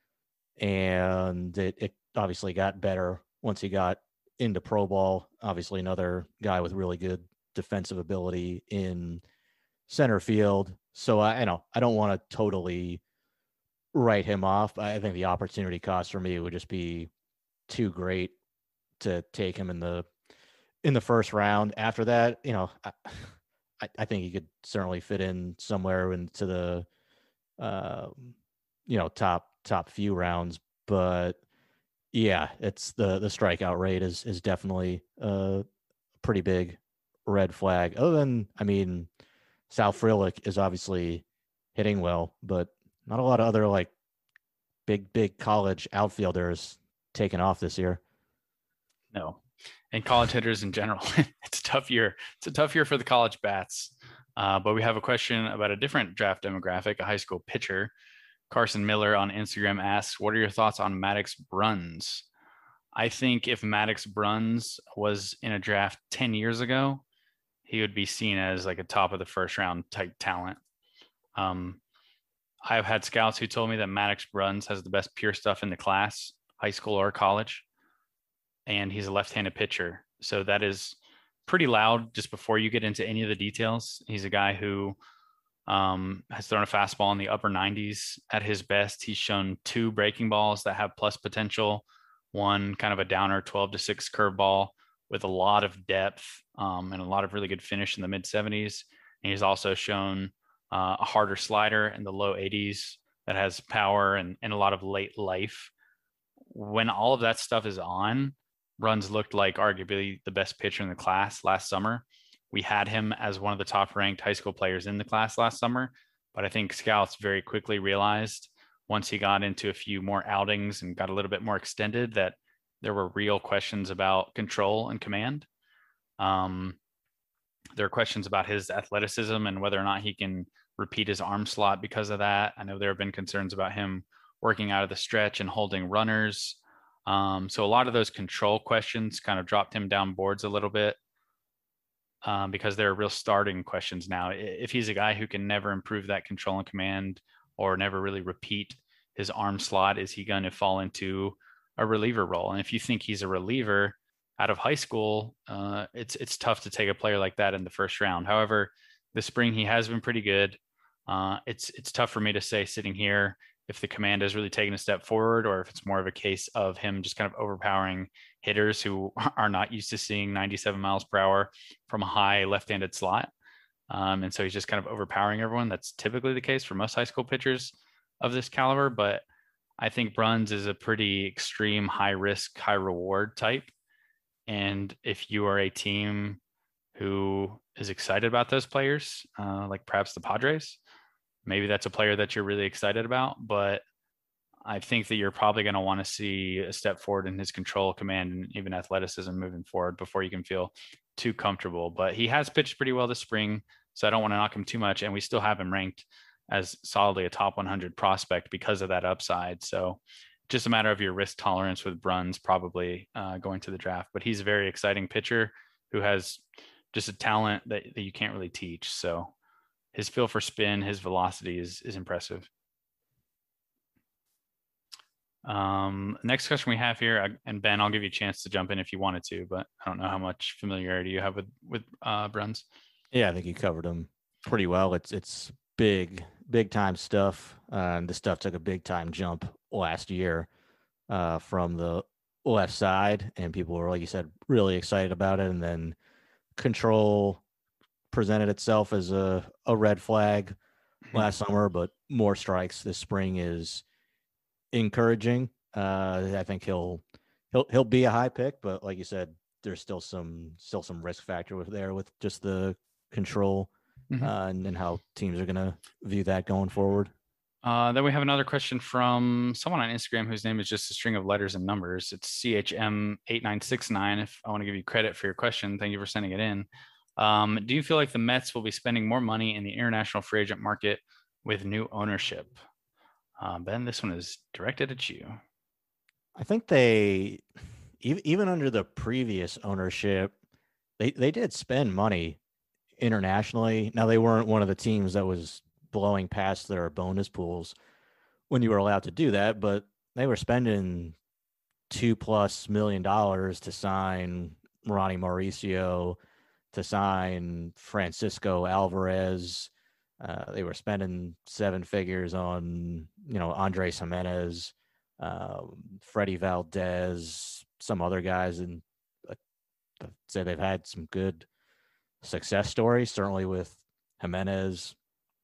and it, it obviously got better once he got into pro ball. Obviously, another guy with really good defensive ability in center field. So I, you know, I don't want to totally write him off. I think the opportunity cost for me would just be too great to take him in the in the first round. After that, you know, I, I think he could certainly fit in somewhere into the, uh, you know, top top few rounds. But yeah, it's the the strikeout rate is is definitely a pretty big red flag. Other than, I mean, Sal Frelick is obviously hitting well, but not a lot of other like big, big college outfielders taking off this year. No, and college hitters in general, it's a tough year. It's a tough year for the college bats. Uh, but we have a question about a different draft demographic, a high school pitcher. Carson Miller on Instagram asks, what are your thoughts on Maddox Bruns? I think if Maddox Bruns was in a draft ten years ago, he would be seen as like a top of the first round type talent. Um, I've had scouts who told me that Maddox Bruns has the best pure stuff in the class, high school or college, and he's a left-handed pitcher. So that is pretty loud just before you get into any of the details. He's a guy who um, has thrown a fastball in the upper nineties at his best. He's shown two breaking balls that have plus potential, one kind of a downer twelve to six curveball with a lot of depth um, and a lot of really good finish in the mid seventies. And he's also shown uh, a harder slider in the low eighties that has power and, and a lot of late life. When all of that stuff is on, Bruns looked like arguably the best pitcher in the class last summer. We had him as one of the top ranked high school players in the class last summer, but I think scouts very quickly realized once he got into a few more outings and got a little bit more extended that there were real questions about control and command. Um, there are questions about his athleticism and whether or not he can repeat his arm slot because of that. I know there have been concerns about him working out of the stretch and holding runners. Um, so a lot of those control questions kind of dropped him down boards a little bit um, because they're real starting questions now. If he's a guy who can never improve that control and command or never really repeat his arm slot, is he going to fall into a reliever role? And if you think he's a reliever out of high school, uh, it's it's tough to take a player like that in the first round. However, this spring he has been pretty good. Uh, it's it's tough for me to say sitting here if the command has really taken a step forward or if it's more of a case of him just kind of overpowering hitters who are not used to seeing ninety-seven miles per hour from a high left-handed slot. Um, and so he's just kind of overpowering everyone. That's typically the case for most high school pitchers of this caliber, but I think Bruns is a pretty extreme high risk, high reward type. And if you are a team who is excited about those players, uh, like perhaps the Padres, maybe that's a player that you're really excited about. But I think that you're probably going to want to see a step forward in his control, command, and even athleticism moving forward before you can feel too comfortable. But he has pitched pretty well this spring, so I don't want to knock him too much. And we still have him ranked as solidly a top one hundred prospect because of that upside. So just a matter of your risk tolerance with Bruns probably uh, going to the draft. But he's a very exciting pitcher who has just a talent that, that you can't really teach. So his feel for spin, his velocity is is impressive. Um, next question we have here, and Ben, I'll give you a chance to jump in if you wanted to, but I don't know how much familiarity you have with with uh, Bruns. Yeah, I think you covered them pretty well. It's it's big, big time stuff. Uh, and the stuff took a big time jump last year uh, from the left side, and people were, like you said, really excited about it. And then control presented itself as a, a red flag last summer, but more strikes this spring is encouraging. Uh, I think he'll he'll he'll be a high pick, but like you said, there's still some still some risk factor with there with just the control mm-hmm. uh, and, and how teams are going to view that going forward. Uh, then we have another question from someone on Instagram whose name is just a string of letters and numbers. It's C H M eight nine six nine. If I want to give you credit for your question, thank you for sending it in. Um, do you feel like the Mets will be spending more money in the international free agent market with new ownership? Uh, Ben, this one is directed at you. I think they, even under the previous ownership, they, they did spend money internationally. Now, they weren't one of the teams that was blowing past their bonus pools when you were allowed to do that, but they were spending two plus million dollars to sign Ronnie Mauricio, to sign Francisco Alvarez. Uh, they were spending seven figures on, you know, Andres Jimenez, uh, Freddie Valdez, some other guys, and uh, I'd say they've had some good success stories, certainly with Jimenez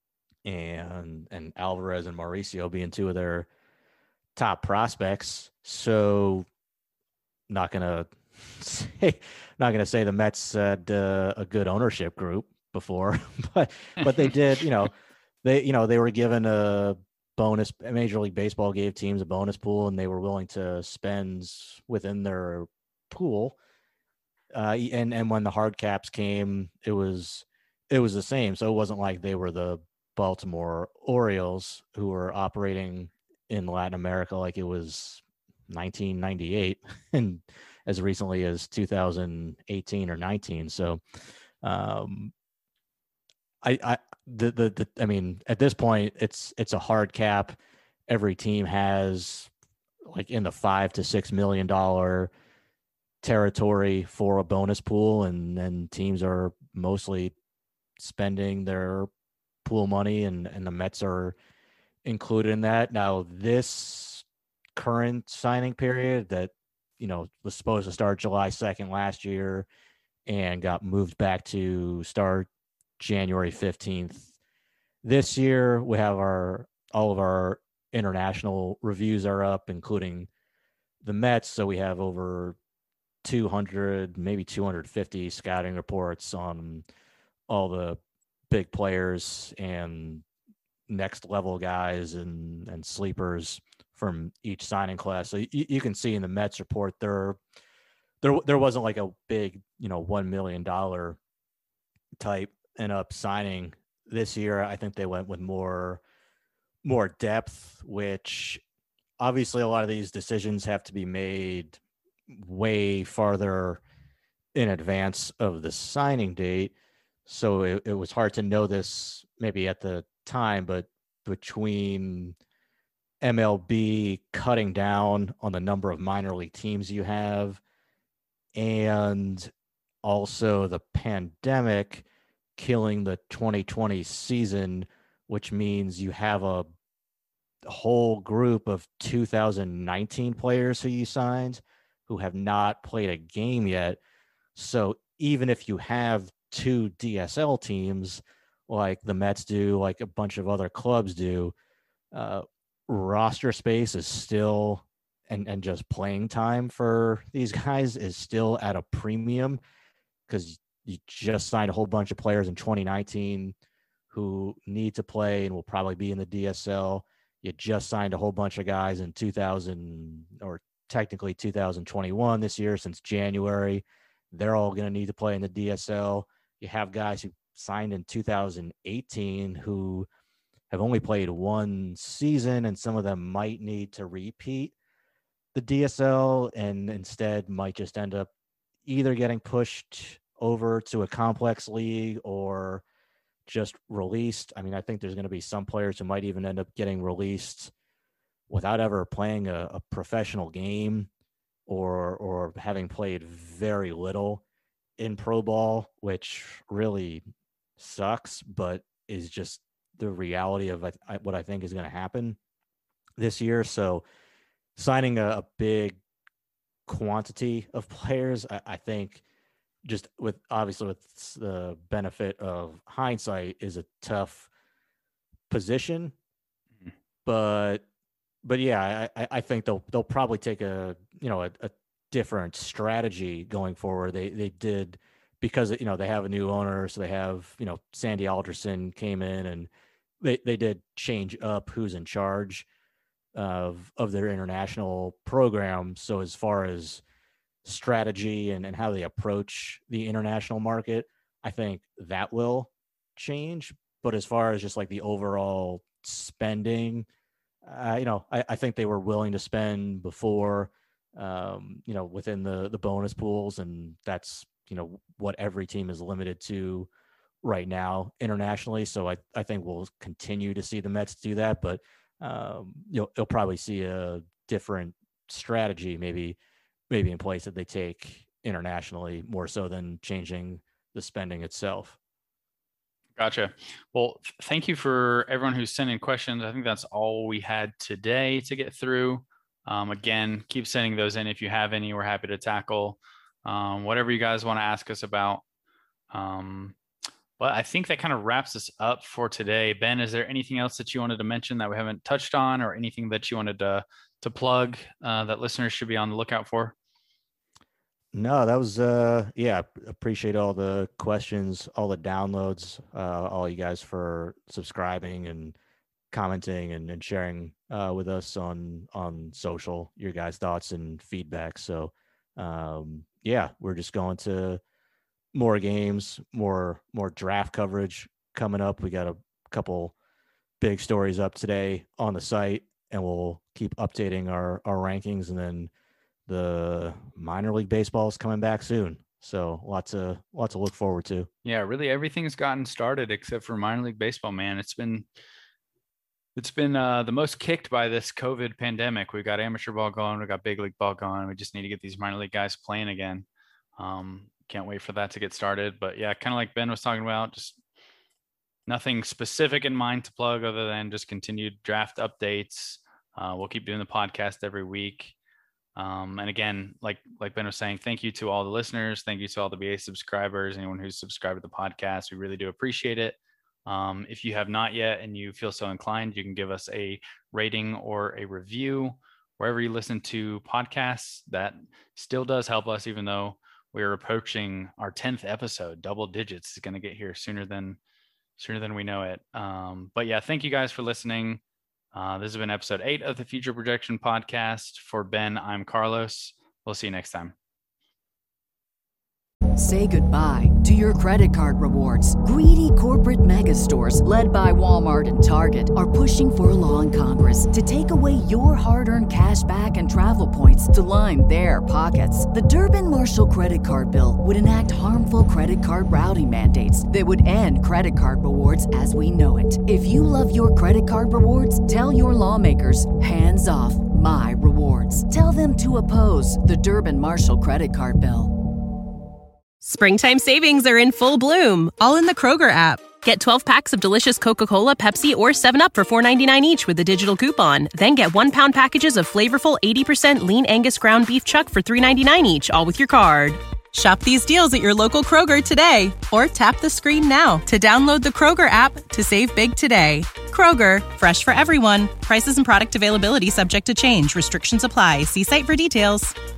and and Alvarez and Mauricio being two of their top prospects. So, not gonna say not gonna say the Mets had uh, a good ownership group before, but but they did, you know, they you know they were given a bonus. Major League Baseball gave teams a bonus pool, and they were willing to spend within their pool. Uh, and and when the hard caps came, it was it was the same. So it wasn't like they were the Baltimore Orioles who were operating in Latin America like it was nineteen ninety-eight and as recently as two thousand eighteen or nineteen. So, um, I, I, the, the, the, I mean, at this point, it's, it's a hard cap. Every team has like in the five to six million dollar territory for a bonus pool, and then teams are mostly spending their pool money, and, and the Mets are included in that. Now, this current signing period that, you know, was supposed to start July second last year and got moved back to start January fifteenth this year, we have our all of our international reviews are up, including the Mets. So we have over two hundred, maybe two hundred fifty scouting reports on all the big players and next level guys and, and sleepers from each signing class. So you, you can see in the Mets report there, there, there wasn't like a big, you know, one million dollars type and up signing this year. I think they went with more, more depth, which obviously a lot of these decisions have to be made way farther in advance of the signing date. So it, it was hard to know this maybe at the time, but between M L B cutting down on the number of minor league teams you have, and also the pandemic killing the twenty twenty season, which means you have a whole group of two thousand nineteen players who you signed who have not played a game yet. So even if you have two D S L teams like the Mets do, like a bunch of other clubs do, uh, roster space is still, and, and just playing time for these guys is still at a premium, because you just signed a whole bunch of players in twenty nineteen who need to play and will probably be in the D S L. You just signed a whole bunch of guys in two thousand, or technically two thousand twenty-one this year since January. They're all going to need to play in the D S L. You have guys who signed in two thousand eighteen who have only played one season, and some of them might need to repeat the D S L and instead might just end up either getting pushed over to a complex league or just released. I mean, I think there's going to be some players who might even end up getting released without ever playing a, a professional game or or having played very little in pro ball, which really sucks, but is just the reality of what I think is going to happen this year. So signing a, a big quantity of players, I, I think just with obviously with the benefit of hindsight is a tough position, mm-hmm. but but yeah, I, I think they'll they'll probably take a you know a, a different strategy going forward. They they did because you know they have a new owner, so they have you know Sandy Alderson came in and they they did change up who's in charge of of their international program. So as far as strategy and, and how they approach the international market, I think that will change. But as far as just like the overall spending, uh, you know, I, I think they were willing to spend before, um, you know, within the, the bonus pools. And that's, you know, what every team is limited to right now internationally. So I, I think we'll continue to see the Mets do that, but um, you'll, you'll probably see a different strategy, maybe, maybe in place that they take internationally more so than changing the spending itself. Gotcha. Well, thank you for everyone who's sending questions. I think that's all we had today to get through. Um, again, keep sending those in if you have any. We're happy to tackle um, whatever you guys want to ask us about. Um, but I think that kind of wraps us up for today. Ben, is there anything else that you wanted to mention that we haven't touched on, or anything that you wanted to to plug uh, that listeners should be on the lookout for? No, that was, uh, yeah, appreciate all the questions, all the downloads, uh, all you guys for subscribing and commenting and, and sharing uh, with us on, on social, your guys' thoughts and feedback. So, um, yeah, we're just going to more games, more, more draft coverage coming up. We got a couple big stories up today on the site, and we'll keep updating our, our rankings, and then the minor league baseball is coming back soon. So lots of, lots to look forward to. Yeah, really everything's gotten started except for minor league baseball, man. It's been, it's been uh, the most kicked by this COVID pandemic. We got amateur ball going. We got big league ball going. We just need to get these minor league guys playing again. Um, can't wait for that to get started. But yeah, kind of like Ben was talking about, just nothing specific in mind to plug other than just continued draft updates. Uh, we'll keep doing the podcast every week. Um, and again, like, like Ben was saying, thank you to all the listeners. Thank you to all the B A subscribers, anyone who's subscribed to the podcast. We really do appreciate it. Um, if you have not yet and you feel so inclined, you can give us a rating or a review wherever you listen to podcasts. That still does help us, even though we're approaching our tenth episode. Double digits is going to get here sooner than sooner than we know it. Um, but yeah, thank you guys for listening. Uh, this has been episode eight of the Future Projection Podcast. For Ben, I'm Carlos. We'll see you next time. Say goodbye to your credit card rewards. Greedy corporate mega stores, led by Walmart and Target, are pushing for a law in Congress to take away your hard-earned cash back and travel points to line their pockets. The Durbin-Marshall credit card bill would enact harmful credit card routing mandates that would end credit card rewards as we know it. If you love your credit card rewards, tell your lawmakers, hands off my rewards. Tell them to oppose the Durbin-Marshall credit card bill. Springtime savings are in full bloom, all in the Kroger app. Get twelve packs of delicious Coca-Cola, Pepsi, or seven up for four ninety-nine each with a digital coupon. Then get one-pound packages of flavorful eighty percent lean Angus ground beef chuck for three ninety-nine each, all with your card. Shop these deals at your local Kroger today, or tap the screen now to download the Kroger app to save big today. Kroger, fresh for everyone. Prices and product availability subject to change. Restrictions apply. See site for details.